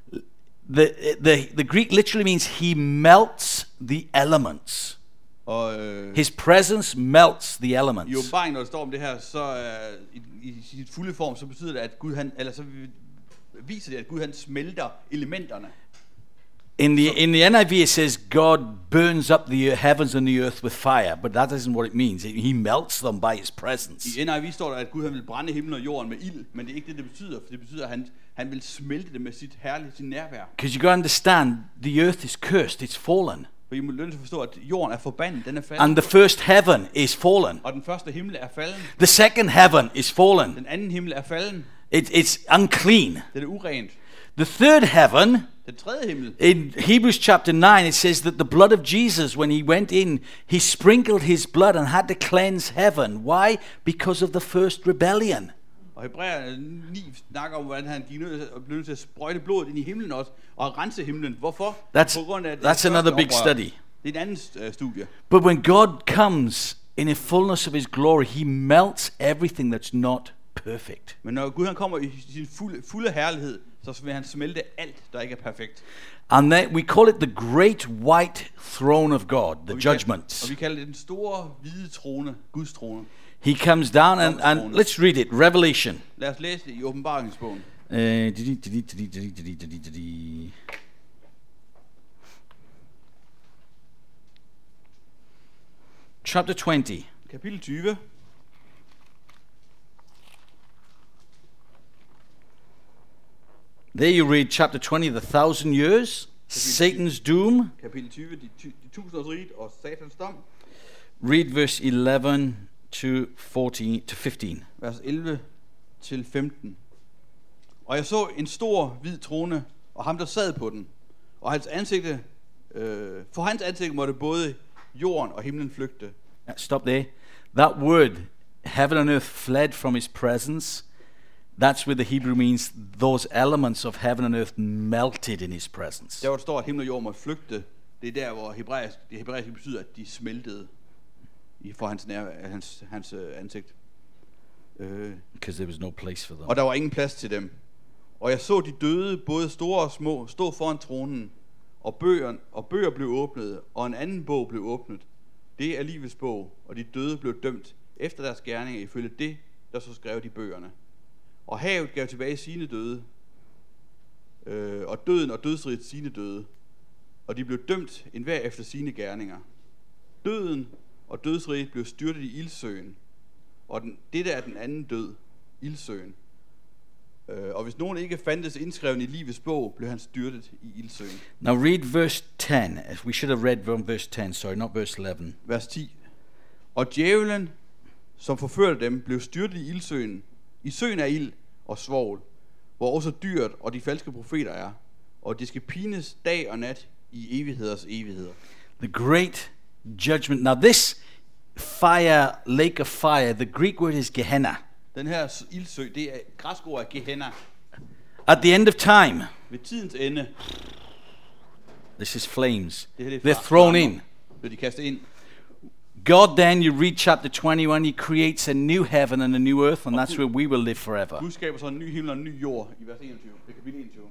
the Greek literally means he melts the elements. Og His presence melts the i elements. åbenbaringen, når der står om det her, så i sit fulde form, så betyder det, at Gud han, eller så viser det, at Gud han smelter elementerne. In the NIV it says God burns up the heavens and the earth with fire, but that isn't what it means. He melts them by his presence. I NIV står der, at Gud han vil brænde himlen og jorden med ild, men det er ikke det, det betyder, for det betyder, at han vil smelte det med sit nærvær. Because you got to understand, the earth is cursed, it's fallen. For I må lønne til at forstå, at jorden er forbandet, den er faldet. And the first heaven is fallen. Og den første himmel er falden. The second heaven is fallen. Den anden himmel er falden. It's unclean. Det er urent. The third heaven, Den tredje himmel, in Hebrews chapter 9, it says that the blood of Jesus, when he went in, he sprinkled his blood and had to cleanse heaven. Why? Because of the first rebellion. og Hebræer 9 snakker om, hvordan han blev nødt til at sprøjte blodet ind i himlen også, og rense himlen. Hvorfor? På grund af That's another big oprør. study. Det er en anden studie. But when God comes in the fullness of his glory, he melts everything that's not perfect. Men når Gud han kommer i sin fulde herlighed, så vil han smelte alt, der ikke er perfekt. And then we call it the great white throne of God, the Og judgment. vi kalder det den store hvide trone, Guds trone. He comes down and let's read it. Revelation. Lad os læse det i åbenbaringsbogen. chapter 20. Kapitel 20. There you read chapter 20, the 1,000 years, Satan's doom. Kapitel 20, de 1000-årsriget og Satans dom. Read verse 11 to 15. Vers 11 til 15. Og jeg så en stor hvid trone, og ham der sad på den, og hans ansigte, for hans ansigt måtte både jorden og himlen flygte. Stop there. That word, heaven and earth fled from his presence. That's where the Hebrew means those elements of heaven and earth melted in his presence. Der hvor der står, at himmel og jord måtte flygte, det er der, hvor det hebraiske betyder, at de smeltede for hans ansigt. Because there was no place for them. Og der var ingen plads til dem. Og jeg så de døde, både store og små, stå foran tronen, og bøger blev åbnet, og en anden bog blev åbnet. Det er livets bog, og de døde blev dømt efter deres gerninger ifølge det, der så skrevet i bøgerne. Og havet gav tilbage sine døde, og døden og dødsriget sine døde, og de blev dømt enhver efter sine gerninger. Døden og dødsriget blev styrtet i ildsøen, og dette er den anden død, ildsøen. Og hvis nogen ikke fandtes indskreven i livets bog, blev han styrtet i ildsøen. Now read verse 10. We should have read from verse 10, sorry, not verse 11. Vers 10. Og djævelen, som forførte dem, blev styrtet i ildsøen, i søen af ild og svovl, hvor også dyret og de falske profeter er, og de skal pines dag og nat i evigheders evigheder. The great judgment. Now this fire, lake of fire, the Greek word is Gehenna. Den her ildsø, det er græsk ord af Gehenna. At the end of time, Ved tidens ende, this is flames. det her They're thrown in. bliver de kastet ind. God then, you read chapter 21, he creates a new heaven and a new earth, and that's where we will live forever. Gud skaber så en ny himmel og en ny jord i vers 21, det er kapitel 21.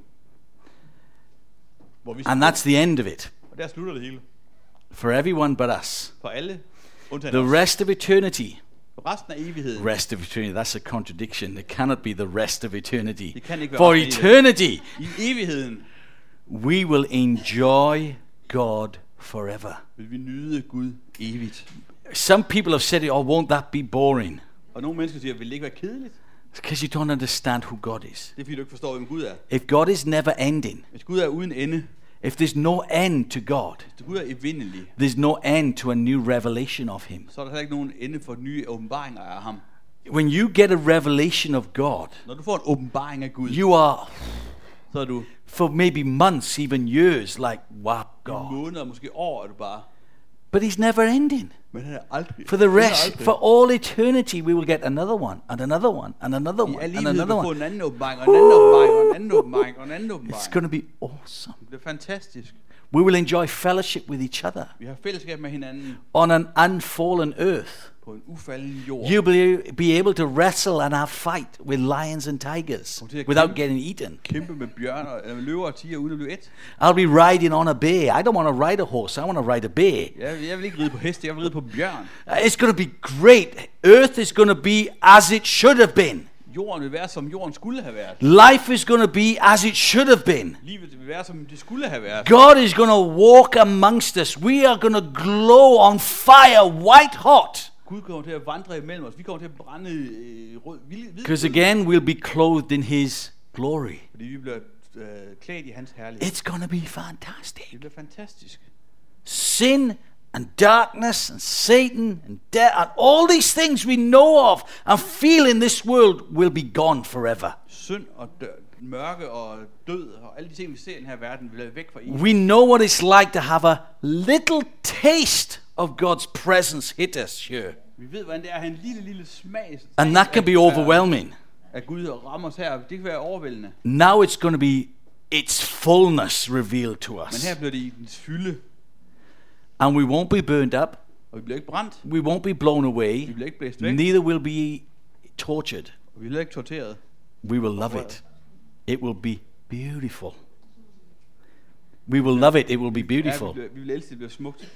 Hvor vi And that's the end of it. og der slutter det hele. For everyone but us. For alle, undtagen The os. rest of eternity. For resten af evigheden. Rest of eternity, that's a contradiction. It cannot be the rest of eternity. Det kan ikke være For resten af eternity, I evigheden we will enjoy God forever. vil vi nyde Gud evigt. Some people have said, oh, won't that be boring? Og nogle mennesker siger, vil det ikke være kedeligt? Because you don't understand who God is. Det er fordi, du ikke forstår, hvem Gud er. If God is never ending, Hvis Gud er uden ende, if there's no end to God, hvis Gud er evindelig, there's no end to a new revelation of Him. så er der heller ikke nogen ende for nye åbenbaringer af ham. When you get a revelation of God, Når du får en åbenbaring af Gud, you are, så er du for maybe months, even years, like, wow, God. måneder, måske år, er du bare. But He's never ending. Men han er aldrig. For the han er rest, aldrig. for all eternity, we will get another one, and another one, and another I one, al and evighed vil another du få one. en anden åbenbaring, og en anden åbenbaring, og en anden åbenbaring, og en anden It's åbenbaring. going to be awesome. Det bliver fantastisk. We will enjoy fellowship with each other Vi har fællesskab med hinanden on an unfallen earth. på en ufalden jord. You'll be able to wrestle and have fight with lions and tigers without getting eaten. Kæmpe med bjørner, eller med løver og tiger uden at blive et. I'll be riding on a bear. I don't want to ride a horse. I want to ride a bear. Jeg vil ikke ride på heste, jeg vil ride på bjørn. It's going to be great. Earth is going to be as it should have been. Jorden vil være, som jorden skulle have været. Life is going to be as it should have been. Livet vil være, som det skulle have været. God is going to walk amongst us. We are going to glow on fire, white hot. Gud kommer til at vandre imellem os. Vi kommer til at brænde rød, hvid. Because again, we'll be clothed in His glory. Fordi vi bliver klædt i hans herlighed. It's going to be fantastic. Det bliver fantastisk. Sin and darkness and Satan and death and all these things we know of and feel in this world will be gone forever. Synd og mørke og død og alle de ting, vi ser i den her verden, vil være væk fra evigt. We know what it's like to have a little taste of God's presence hit us here. Vi ved, hvordan det er at have en lille smag. And that can be overwhelming. At Gud rammer os her. Det kan være overvældende. Now it's going to be its fullness revealed to Men us. her bliver det i dens fylde, And we won't be burned up. og vi bliver ikke brændt. We won't be blown Vi away. bliver ikke blæst væk. Neither will be tortured. Og vi bliver ikke torteret. We will love it. It will be beautiful. We will love it. It will be beautiful. Ja, vi vil elske, det bliver smukt.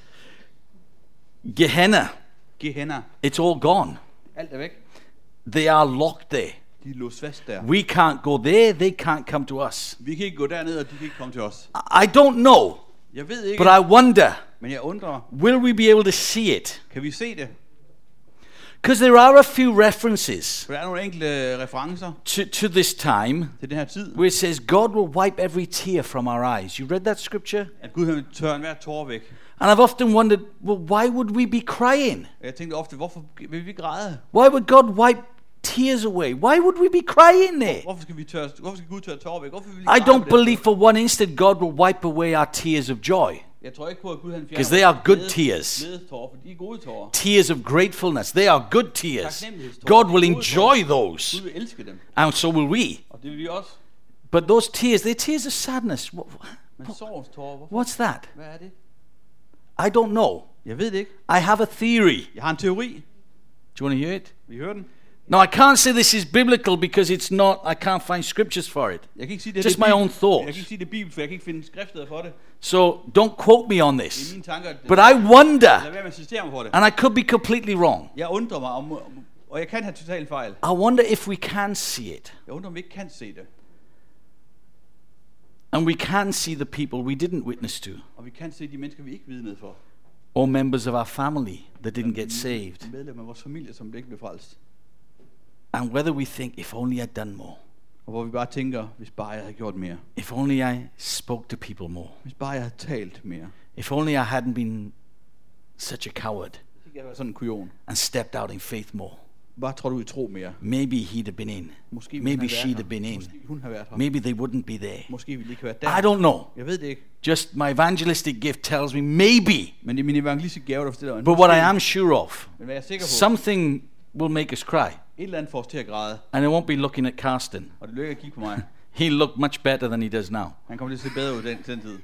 Gehenna, Gehenna. it's all gone. Alt er væk. They are locked there. De er låst fast der. We can't go there. They can't come to us. Vi kan ikke gå derned, og de kan ikke komme til os. I don't know, Jeg ved ikke, but I wonder, Men jeg undrer, Will we be able to see it? kan vi se det? Because there are a few references For der er nogle enkelte referencer to this time til den her tid, where it says, God will wipe every tear from our eyes. You read that scripture? at Gud han vil tørre enhver tårer væk. And I've often wondered, well, why would we be crying? Og jeg tænkte ofte, hvorfor vil vi græde? Why would God wipe tears away? Why would we be crying there? Hvorfor skal Gud tørre tårer væk? Hvorfor vil vi I græde don't på det? believe for one instant God will wipe away our tears of joy. Jeg tror ikke på, at Gud han fjerner 'Cause they are good glædes- tears. glædestårer, for de er gode tårer. Tears of gratefulness, they are good tears. Taknemmelighedsstårer. God will Gode enjoy tårer. those, Gud vil elske dem, and so will we. og det vil vi også. But those tears, they're tears of sadness. Men sorgens tårer, hvorfor? What's that? Hvad er det? I don't know. Jeg ved det ikke. I have a theory. Jeg har en teori. Do you want to hear it? Vi hører den. No, I can't say this is biblical because it's not. I can't find scriptures for it. Jeg kan ikke sige det. Just det er my Bibel. own thoughts. Jeg kan ikke sige det er Bibel, for jeg kan ikke finde skriftsteder for det. So don't quote me on Det er this. mine tanker. But I wonder, Lad være med at citere mig for det. and I could be completely wrong. Jeg undrer mig om, og jeg kan have totalt fejl. I wonder if we can see it. Jeg undrer om vi ikke kan se det. And we can see the people we didn't witness to, Og vi kan se de mennesker, vi ikke vidnede for. or members of our family that didn't get saved. Medlemmer af vores familie, som ikke blev frelst. And whether we think, if only I'd done more, Og hvor vi bare tænker, hvis bare jeg havde gjort mere. if only I spoke to people more, Hvis bare jeg havde talt mere. if only I hadn't been such a coward Så kan jeg være sådan en kujon. and stepped out in faith more. Bare tror du i tro mere. Maybe he'd have been in. Måske ville Maybe han have she'd været have been her. in. Måske hun har været her. Maybe they wouldn't be there. Måske ville de ikke være I der. don't know. Jeg ved det ikke. Just my evangelistic gift tells me maybe. Men det er min evangelistiske gave, der forstiller mig. But what I am sure of, Men hvad jeg er sikker på, something will make us cry. et eller andet får os til at græde. And I won't be looking at Karsten. Og det lykker at kigge på mig. He'll look much better than he does now. Han kommer til at se bedre ud den tid.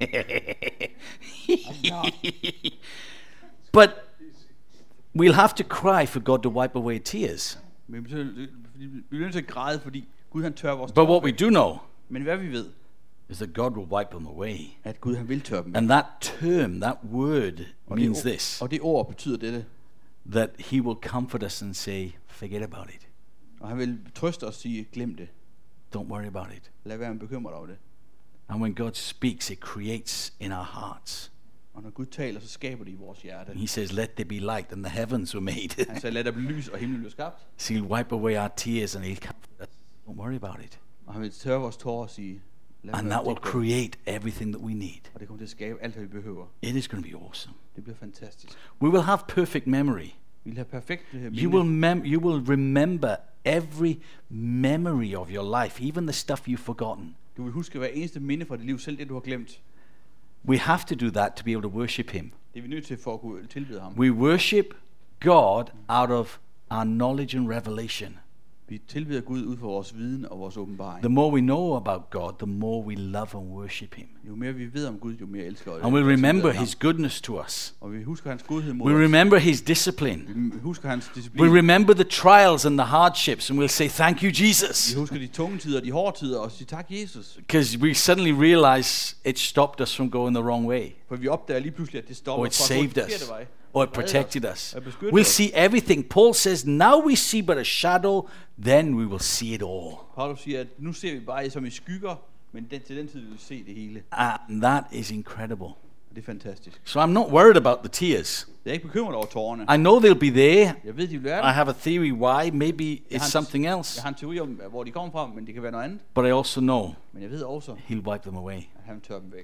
But we'll have to cry for God to wipe away tears. Men vi er nødt til at græde, fordi Gud han tørrer vores But tårer what we væk. do know Men hvad vi ved, is that God will wipe them away. at Gud han vil tørre dem. And that term, that word means this, Og det ord betyder dette. that he will comfort us and say, forget about it. Og han vil trøste os og sige, glem det. Don't worry about it. Lad være med bekymret over det. And when God speaks, it creates in our hearts. Og når Gud taler, så skaber det i vores hjerte. And he says, let there be light, and the heavens were made. Han sagde, lad der blive lys, og himlen blev skabt. So he'll wipe away our tears and he'll comfort us. Don't worry about it. Og han vil tørre vores tårer og sige, lad And være that med will at tænke. create everything that we need. Og det kommer til at skabe alt, hvad vi behøver. It is going to be awesome. Det bliver fantastisk. We will have perfect memory. Vi vil have perfekt minde. You will remember every memory of your life, even the stuff you've forgotten. Du vil huske hver eneste minde fra dit liv, selv det du har glemt. We have to do that to be able to worship him. Det er vi nødt til for at kunne tilbede ham. We worship God out of our knowledge and revelation. Vi tilbeder Gud ud fra vores viden og vores åbenbaring. The more we know about God, the more we love and worship him. Jo mere vi ved om Gud, jo mere elsker vi. And we'll remember his goodness to us. Og vi husker hans godhed mod We os. remember his discipline. Vi husker hans disciplin. We remember the trials and the hardships, and we'll say, thank you, Vi Jesus. husker de tunge tider, de hårde tider, og sige tak Jesus. Because we suddenly realize it stopped us from going the wrong way, For vi opdager lige pludselig, at det stopper or it fra at gå den saved forkerte us, vej. or it protected us. Og beskytter We'll os. see everything. Paul says, now we see but a shadow, then we will see it all. Paulus siger, at nu ser vi bare som i skygger, men til den tid vil vi se det hele. And that is incredible. Og det er fantastisk. So I'm not worried about the tears. Jeg er ikke bekymret over tårerne. I know they'll be there. Jeg ved, de vil være I der. have a theory why. Maybe it's something else. Jeg har en teori om, hvor de kommer fra, men det kan være noget andet. But I also know Men jeg ved også, he'll wipe them away. at han tørrer dem væk.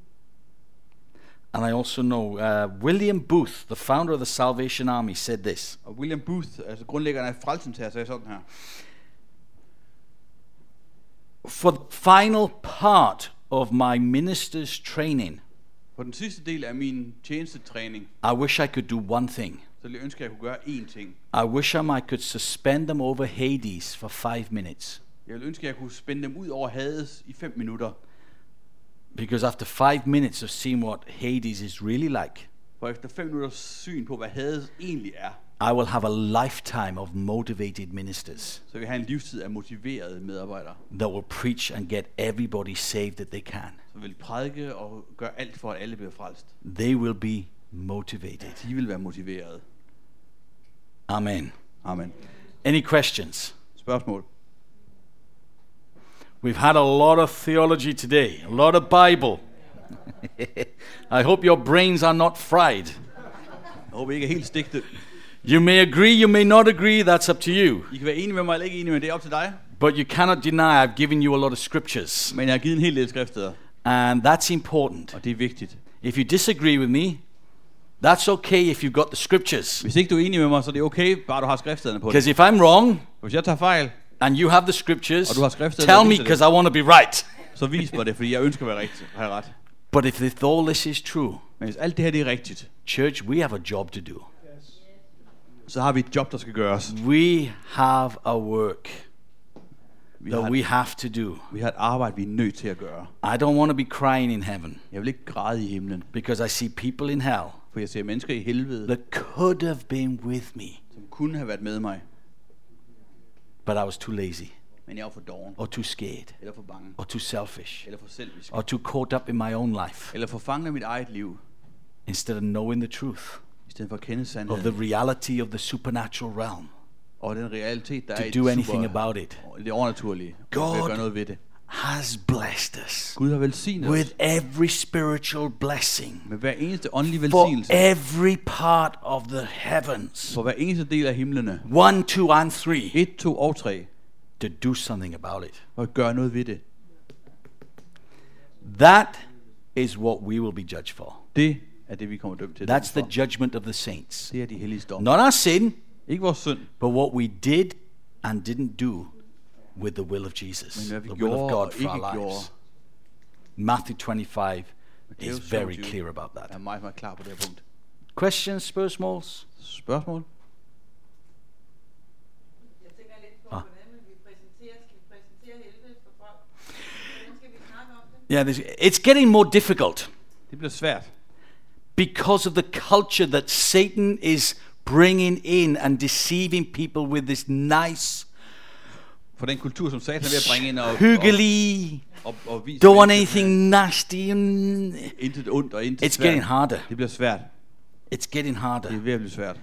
And I also know William Booth, the founder of the Salvation Army, said this. Og William Booth, altså grundlæggeren af frelsens her, sagde sådan her. For the final part of my minister's training, På den sidste del af min tjenestetræning, I wish I could do one thing. så ville jeg ønske, at jeg kunne gøre én ting. I wish I could suspend them over Hades for 5 minutes. Jeg ville ønske, at jeg kunne spænde dem ud over Hades i 5 minutter. Because after 5 minutes of seeing what Hades is really like, For efter 5 minutters syn på, hvad Hades egentlig er, I will have a lifetime of motivated ministers så vil jeg have en livstid af motiverede medarbejdere, that will preach and get everybody saved that they can. som vil prædike og gøre alt for, at alle bliver frelst. They will be motivated. De vil være motiverede. Amen. Amen. Any questions? Spørgsmål? We've had a lot of theology today, a lot of Bible. I hope your brains are not fried. Jeg håber, I ikke er helt stigtet. You may agree, you may not agree, that's up to you. I kan være enige med mig eller ikke enige, men det er op til dig. But you cannot deny I've given you a lot of scriptures. Men jeg har givet en hel del skriftsteder, And that's important. og det er vigtigt. If you disagree with me, that's okay if you've got the scriptures. Hvis ikke du er enig med mig, så er det okay, bare du har skriftstederne på det. Because if I'm wrong Hvis jeg tager fejl, and you have the scriptures, Og du har skrifter, tell der me viser det. because I want to be right. så vis mig det, fordi jeg ønsker at være rigtig, have ret. But if all this is true, Men hvis alt det her det er rigtigt, church, we have a job to do. så har vi et job, der skal gøres. We have a work Vi that har, we have to do. vi har et arbejde, vi er nødt til at gøre. I don't want to be crying in heaven Jeg vil ikke græde i himlen, because I see people in hell for jeg ser mennesker i helvede, that could have been with me, som kunne have været med mig, but I was too lazy men jeg var for doven, or too scared eller for bange, or too selfish eller for selvisk, or too caught up in my own life eller for fanget af mit eget liv, instead of knowing the truth i stedet for at kende of the sandheden, reality of the supernatural realm og den realitet, der er i to do det anything about it. det overnaturlige, og vil gøre noget ved det. has blessed us Gud har velsignet with os every spiritual blessing med hver eneste åndelige for velsignelse, every part of the heavens. for hver eneste del af himlene, 1, 2, and 3 1, 2 og 3, to do something about it. og at gøre noget ved det. That is what we will be judged for. Det er det, vi kommer dømt til. That's the for. judgment of the saints. Det er de helliges dom. Not our sin, Ikke vores synd, but what we did and didn't do with the will of Jesus, men hvad vi the will of gjorde God og for ikke our gjorde. lives. Matthew 25 Matthæus is very 25 clear about that. er meget, meget klar på det her punkt. Questions, spørgsmåls? Spørgsmål? Jeg tænker lidt på, hvordan vil vi skal vi præsentere helvede for folk? Hvordan skal vi snakke om det? Yeah, it's getting more difficult Det bliver svært. because of the culture that Satan is bringing in and deceiving people with this nice, For den kultur, som Satan er ved at bringe ind og hyggelig, og vise don't want mennesker, anything nasty. intet ondt og intet It's svært. getting harder. Det bliver svært. It's getting Det harder. er ved at blive svært.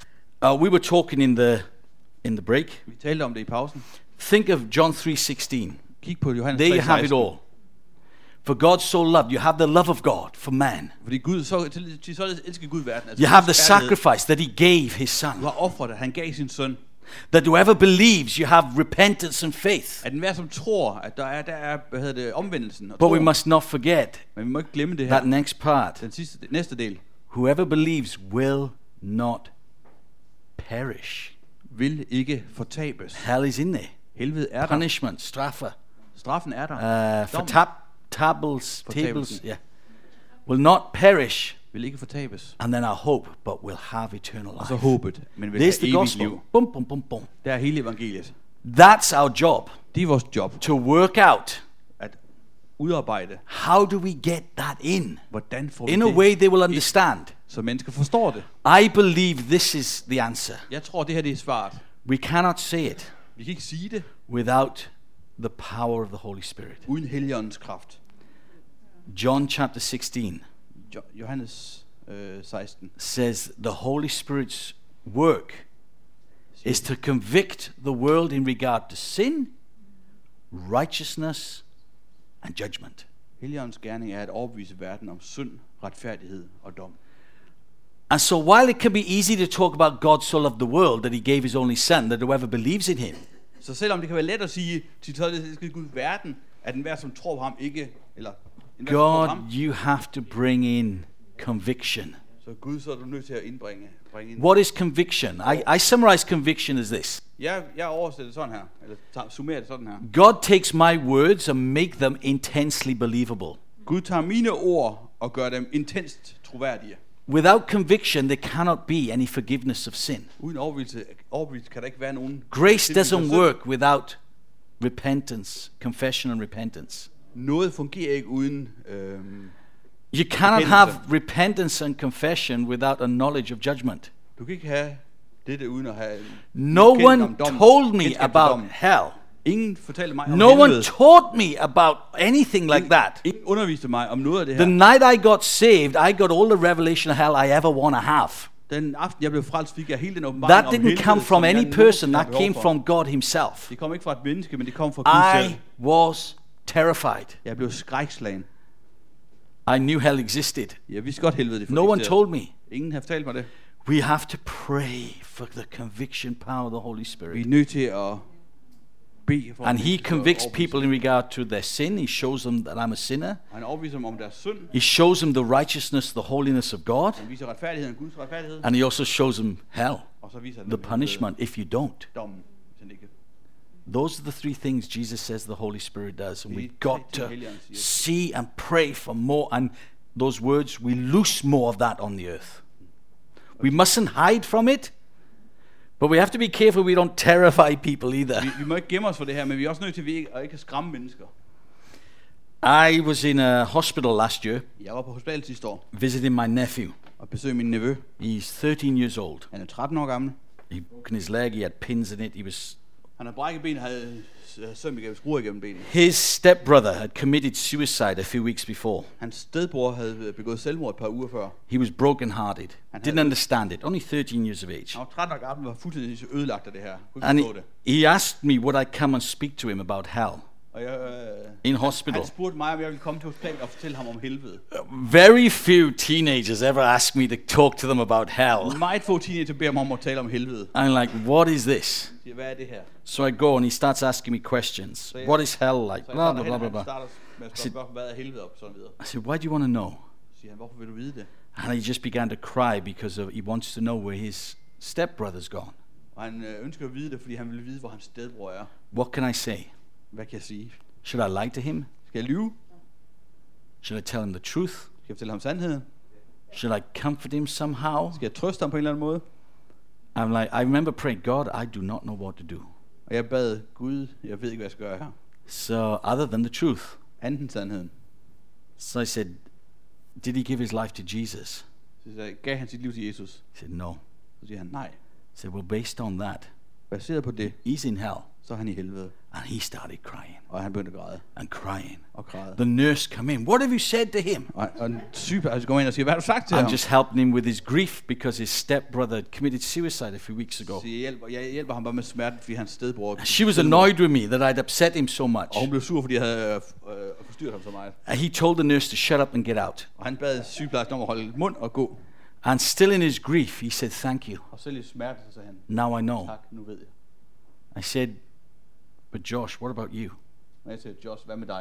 We were talking in the break. Vi talte om det i pausen. Think of John 3:16. Kig på Johannes There you have it 3:16. all. For God so loved, you have the love of God for man. Fordi Gud så elskede Gud verden. Altså You have the Guds kærlighed. sacrifice that he gave his son. Du har offret det. Han gav sin søn. That whoever believes, you have repentance and faith. At enhver som tror, at der er omvendelsen og But we tror. must not forget Men vi må ikke glemme det her. that next part. Den næste del. Whoever believes will not perish. Vil ikke fortabes. Hell is in there. Helvede er der. Punishment, straffer. Straffen er der. For Dommen tables, Fortabelsen. yeah. Will not perish. vil ikke fortabes. And then our hope, but will have eternal Og så life. håbet, men vil There's have the evigt gospel. liv. Boom, boom, boom, boom. Der er hele evangeliet. That's our job, Det er vores job, to work out at udarbejde, how do we get that in hvordan får vi a det, way they will understand. så mennesker forstår det. I believe this is the answer. Jeg tror, det her det er svaret. We cannot say it Vi kan ikke sige det without the power of the Holy Spirit. uden Helligåndens kraft. John chapter 16 Johannes 16 says the Holy Spirit's work is to convict the world in regard to sin, righteousness, and judgment. Helligåndens gerning er at overbevise verden om synd, retfærdighed og dom. And so while it can be easy to talk about God so loved the world that he gave his only son, that whoever believes in him, Så selvom det kan være let at sige, til Gud verden, at enhver som tror på ham ikke, eller enhver, som tror på ham, God, you have to bring in conviction. så Gud, så er du nødt til at bringe ind. What is conviction? I summarize conviction as this. Jeg oversætter det sådan her, eller summerer det sådan her. God takes my words and make them intensely believable. Gud tager mine ord og gør dem intenst troværdige. Without conviction, there cannot be any forgiveness of sin. Uden overbevise kan der ikke være nogen. Grace tilgivelse af doesn't synd. work without confession and repentance. Noget fungerer ikke uden You cannot Erkendelse. have repentance and confession without a knowledge of judgment. du kan ikke have dette uden at have No kendskab one om dommen, told me kendskab til about dommen. hell. Ingen fortalte mig om No one helvede. taught me about anything like that. Ingen underviste mig om noget af det The her. night I got saved, I got all the revelation of hell I ever want to have. Den aften jeg blev frelst, fik jeg hele den åbenbaring That om didn't helvede, come from som jeg any nogensinde person, har that behov came for. from God himself. Det kom ikke fra et menneske, men det kom fra Gud selv. I was terrified. Jeg blev skrækslagen. I knew hell existed. Jeg vidste godt helvede det No one eksisterede. told me. Ingen har fortalt mig det. We have to pray for the conviction power of the Holy Vi Spirit. er nødt til at bede for And he for convicts overbevisning. people in regard to their sin. He shows them that I'm a sinner. Han overviser dem om deres synd. He shows them the righteousness, the holiness of God. Han viser retfærdigheden, Guds retfærdighed. And he also shows them hell, Og så viser han the dem punishment, if you don't. dommen, hvis han ikke. Those are the three things Jesus says the Holy Spirit does. And Det we've er got tre to ting, Helligånden siger. see and pray for more. And those words, we loose more of that on the earth. We mustn't hide from it, but we have to be careful we don't terrify people either. Vi må ikke gemme os for det her, men vi er også nødt til at ikke skræmme mennesker. I was in a hospital last year Jeg var på hospitalet sidste år visiting my nephew. og besøgte min nevø. He's 13 years old. Han er 13 år gammel. He broken his leg, he had pins in it. Han har brækket ben og havde søm igennem, skruer igennem benet. His stepbrother had committed suicide a few weeks before. Hans stedbror havde begået selvmord et par uger før. He was broken-hearted, And didn't understand it, only 13 years of age. Han var 13 år gammel og var fuldstændig ødelagt af det her. Kunne And ikke forstå det. he asked me, would I come and speak to him about hell Og jeg, in hospital? han spurgte mig, om jeg ville komme til hospitalet og fortælle ham om helvede. Very few teenagers ever ask me to talk to them about hell. Meget få teenager beder mig om at tale om helvede. I'm like, what is this? Siger, hvad er det her? So I go and he starts asking me questions. What is hell like? Så Blah, jeg blah, blah, blah, han blah. starter med at spørge, hvad er helvede og sådan videre. I said, why do you want to know? Så siger han, hvorfor vil du vide det? And he just began to cry because he wants to know where his stepbrother's gone. Og han ønsker at vide det, fordi han vil vide, hvor hans stedbror er. What can I say? Hvad kan jeg sige? Should I lie to him? Skal jeg lyve? Should I tell him the truth? Skal jeg fortælle ham sandheden? Should I comfort him somehow? Skal jeg trøste ham på en eller anden måde? I'm like, I remember praying, God, I do not know what to do. Og jeg bad Gud, jeg ved ikke, hvad jeg skal gøre her. So other than the truth. Anden end sandheden. So I said, did he give his life to Jesus? Så jeg gav han sit liv til Jesus. He said, no. Så siger han, nej. I said, well, based on that, Baseret på det, he's in hell. så er han i helvede. And he started crying Og han begyndte at græde and crying. og græde. The nurse come in. What have you said to him? Og en sygeplejerske går ind og siger, hvad har du sagt til I'm ham? just helping him with his grief because his stepbrother had committed suicide a few weeks ago. Så jeg hjælper ham bare med smerten, fordi hans stedbror... She was annoyed with me that I'd upset him so much. Og hun blev sur, fordi jeg havde forstyrret ham så meget. He told the nurse to shut up and get out. Og han bad sygeplejersken om at holde mund og gå. And still in his grief, he said, thank you. Og selv i smerte, så sagde han, Now I know. tak, nu ved jeg. I said, but Josh, what about you? Og jeg sagde, Josh, hvad med dig?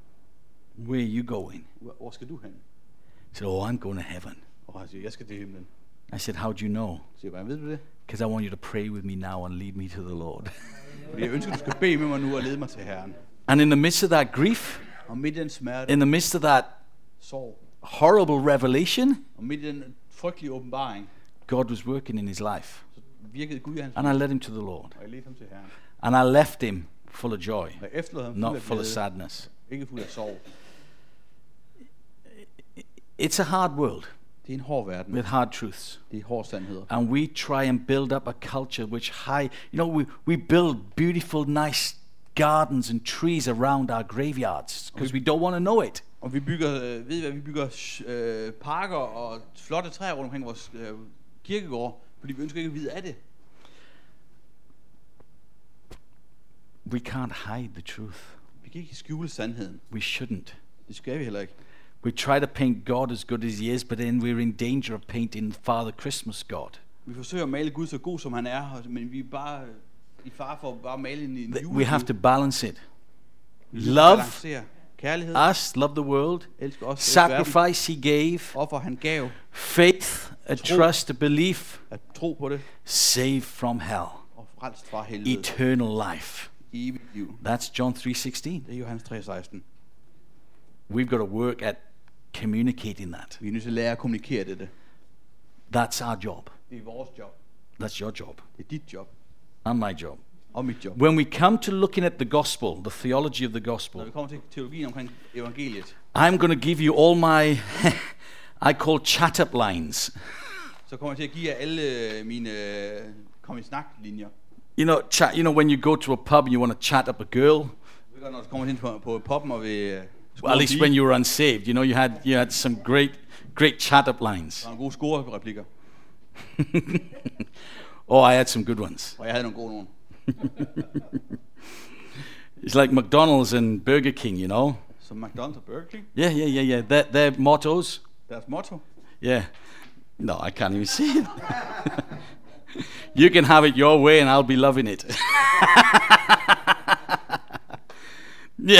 Where are you going? Hvor skal du hen? He said, oh, I'm going to heaven. Og han siger, jeg skal til himlen. I said, how do you know? Så siger jeg, hvordan ved du det? Because I want you to pray with me now and lead me to the Lord. Fordi jeg ønsker, du skal bede med mig nu og lede mig til Herren. And in the midst of that grief, Og midt i den smerte, in the midst of that sorg, horrible revelation, og midt i den frygtelige åbenbaring, God was working in his life. så virkede Gud i hans And I led him to the Lord. og jeg ledte ham til Herren. And I left him full of joy, Og jeg efterlod ham not fuld full af of glæde, sadness. ikke fuld af sorg. It's a hard world Det er en hård verden. with hard truths. Det er hårde sandheder. And we try and build up a culture which we build beautiful, nice gardens and trees around our graveyards because we don't want to know it. Og vi bygger, vi bygger parker og flotte træer rundt omkring vores kirkegård, fordi vi ønsker ikke at vide af det. We can't hide the truth. Vi kan ikke skjule sandheden. We shouldn't. Det skal vi heller ikke. We try to paint God as good as he is, but then we're in danger of painting Father Christmas God. Vi forsøger at male Gud så god som han er, men vi er bare i fare for at bare male en julegud. We have to balance it. Vi skal Love balancere kærlighed, us, love the world, elsker os, elsker verden, sacrifice he gave, offer han gav, faith, a trust, a belief, at tro på det, saved from hell, og frelst fra helvede, eternal life. evigt liv. That's John 3:16. Det er Johannes 3:16. We've got to work at communicating that. Vi er nødt til at lære at kommunikere det. That's our job. Det er vores job. That's your job Det er dit job and my job. og mit job. When we come to looking at the gospel, the theology of the Når gospel, vi kommer til teologien omkring evangeliet, I'm going to give you all my, I call chat-up lines. så kommer jeg til at give jer alle mine kom i snak linjer. You know, when you go to a pub and you want to chat up a girl, Når du kommer ind på poppen og vil well, at least when you were unsaved, you had some great chat-up lines. der er nogle gode score-replikker, Oh, I had some good ones. og jeg havde nogle gode nogen. It's like McDonald's and Burger King, you know. Som McDonald's og Burger King. Yeah. Their mottos. Deres motto. Yeah. No, I can't even see it. You can have it your way, and I'll be loving it. Yeah.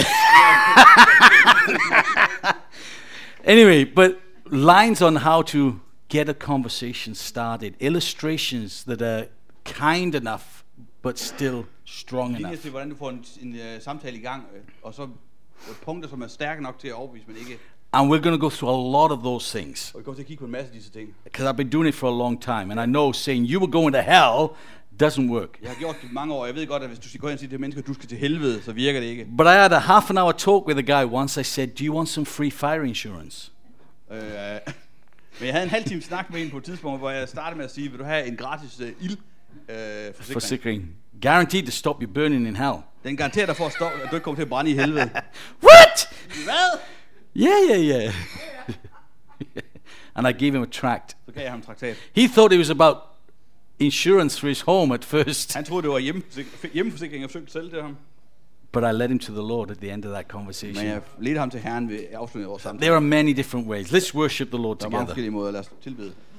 Anyway, but lines on how to get a conversation started, illustrations that are kind enough, but still strong Linjer enough. til, hvordan du får en samtale i gang, og så punkter, som er stærke nok til at overbevise, men ikke... And we're going to go through a lot of those things. Og vi kommer til at kigge på en masse af disse ting. Because I've been doing it for a long time, and I know saying you will go into hell doesn't work. Jeg har gjort det i mange år. Jeg ved godt, at hvis du skal gå hen og sige til mennesker, at du skal til helvede, så virker det ikke. But I had a half an hour talk with a guy once. I said, do you want some free fire insurance? Men jeg havde en halv time snak med en på et tidspunkt, hvor jeg startede med at sige, vil du have en gratis ildforsikring? Forsikring. Guaranteed to stop you burning in hell. Den garanterer dig for at stoppe, at du ikke kommer til at brænde i helvede. What? Hvad? Yeah. And I gave him a tract. Så gav jeg ham en traktat. He thought it was about insurance for his home at first. Han troede, det var hjemmeforsikring, jeg forsøgte selv til ham. But I led him to the Lord at the end of that Men conversation. jeg ledte ham til Herren ved afslutningen af vores samtale. There are many different ways. Let's worship the Lord Der er mange together. forskellige måder. Lad os tilbede.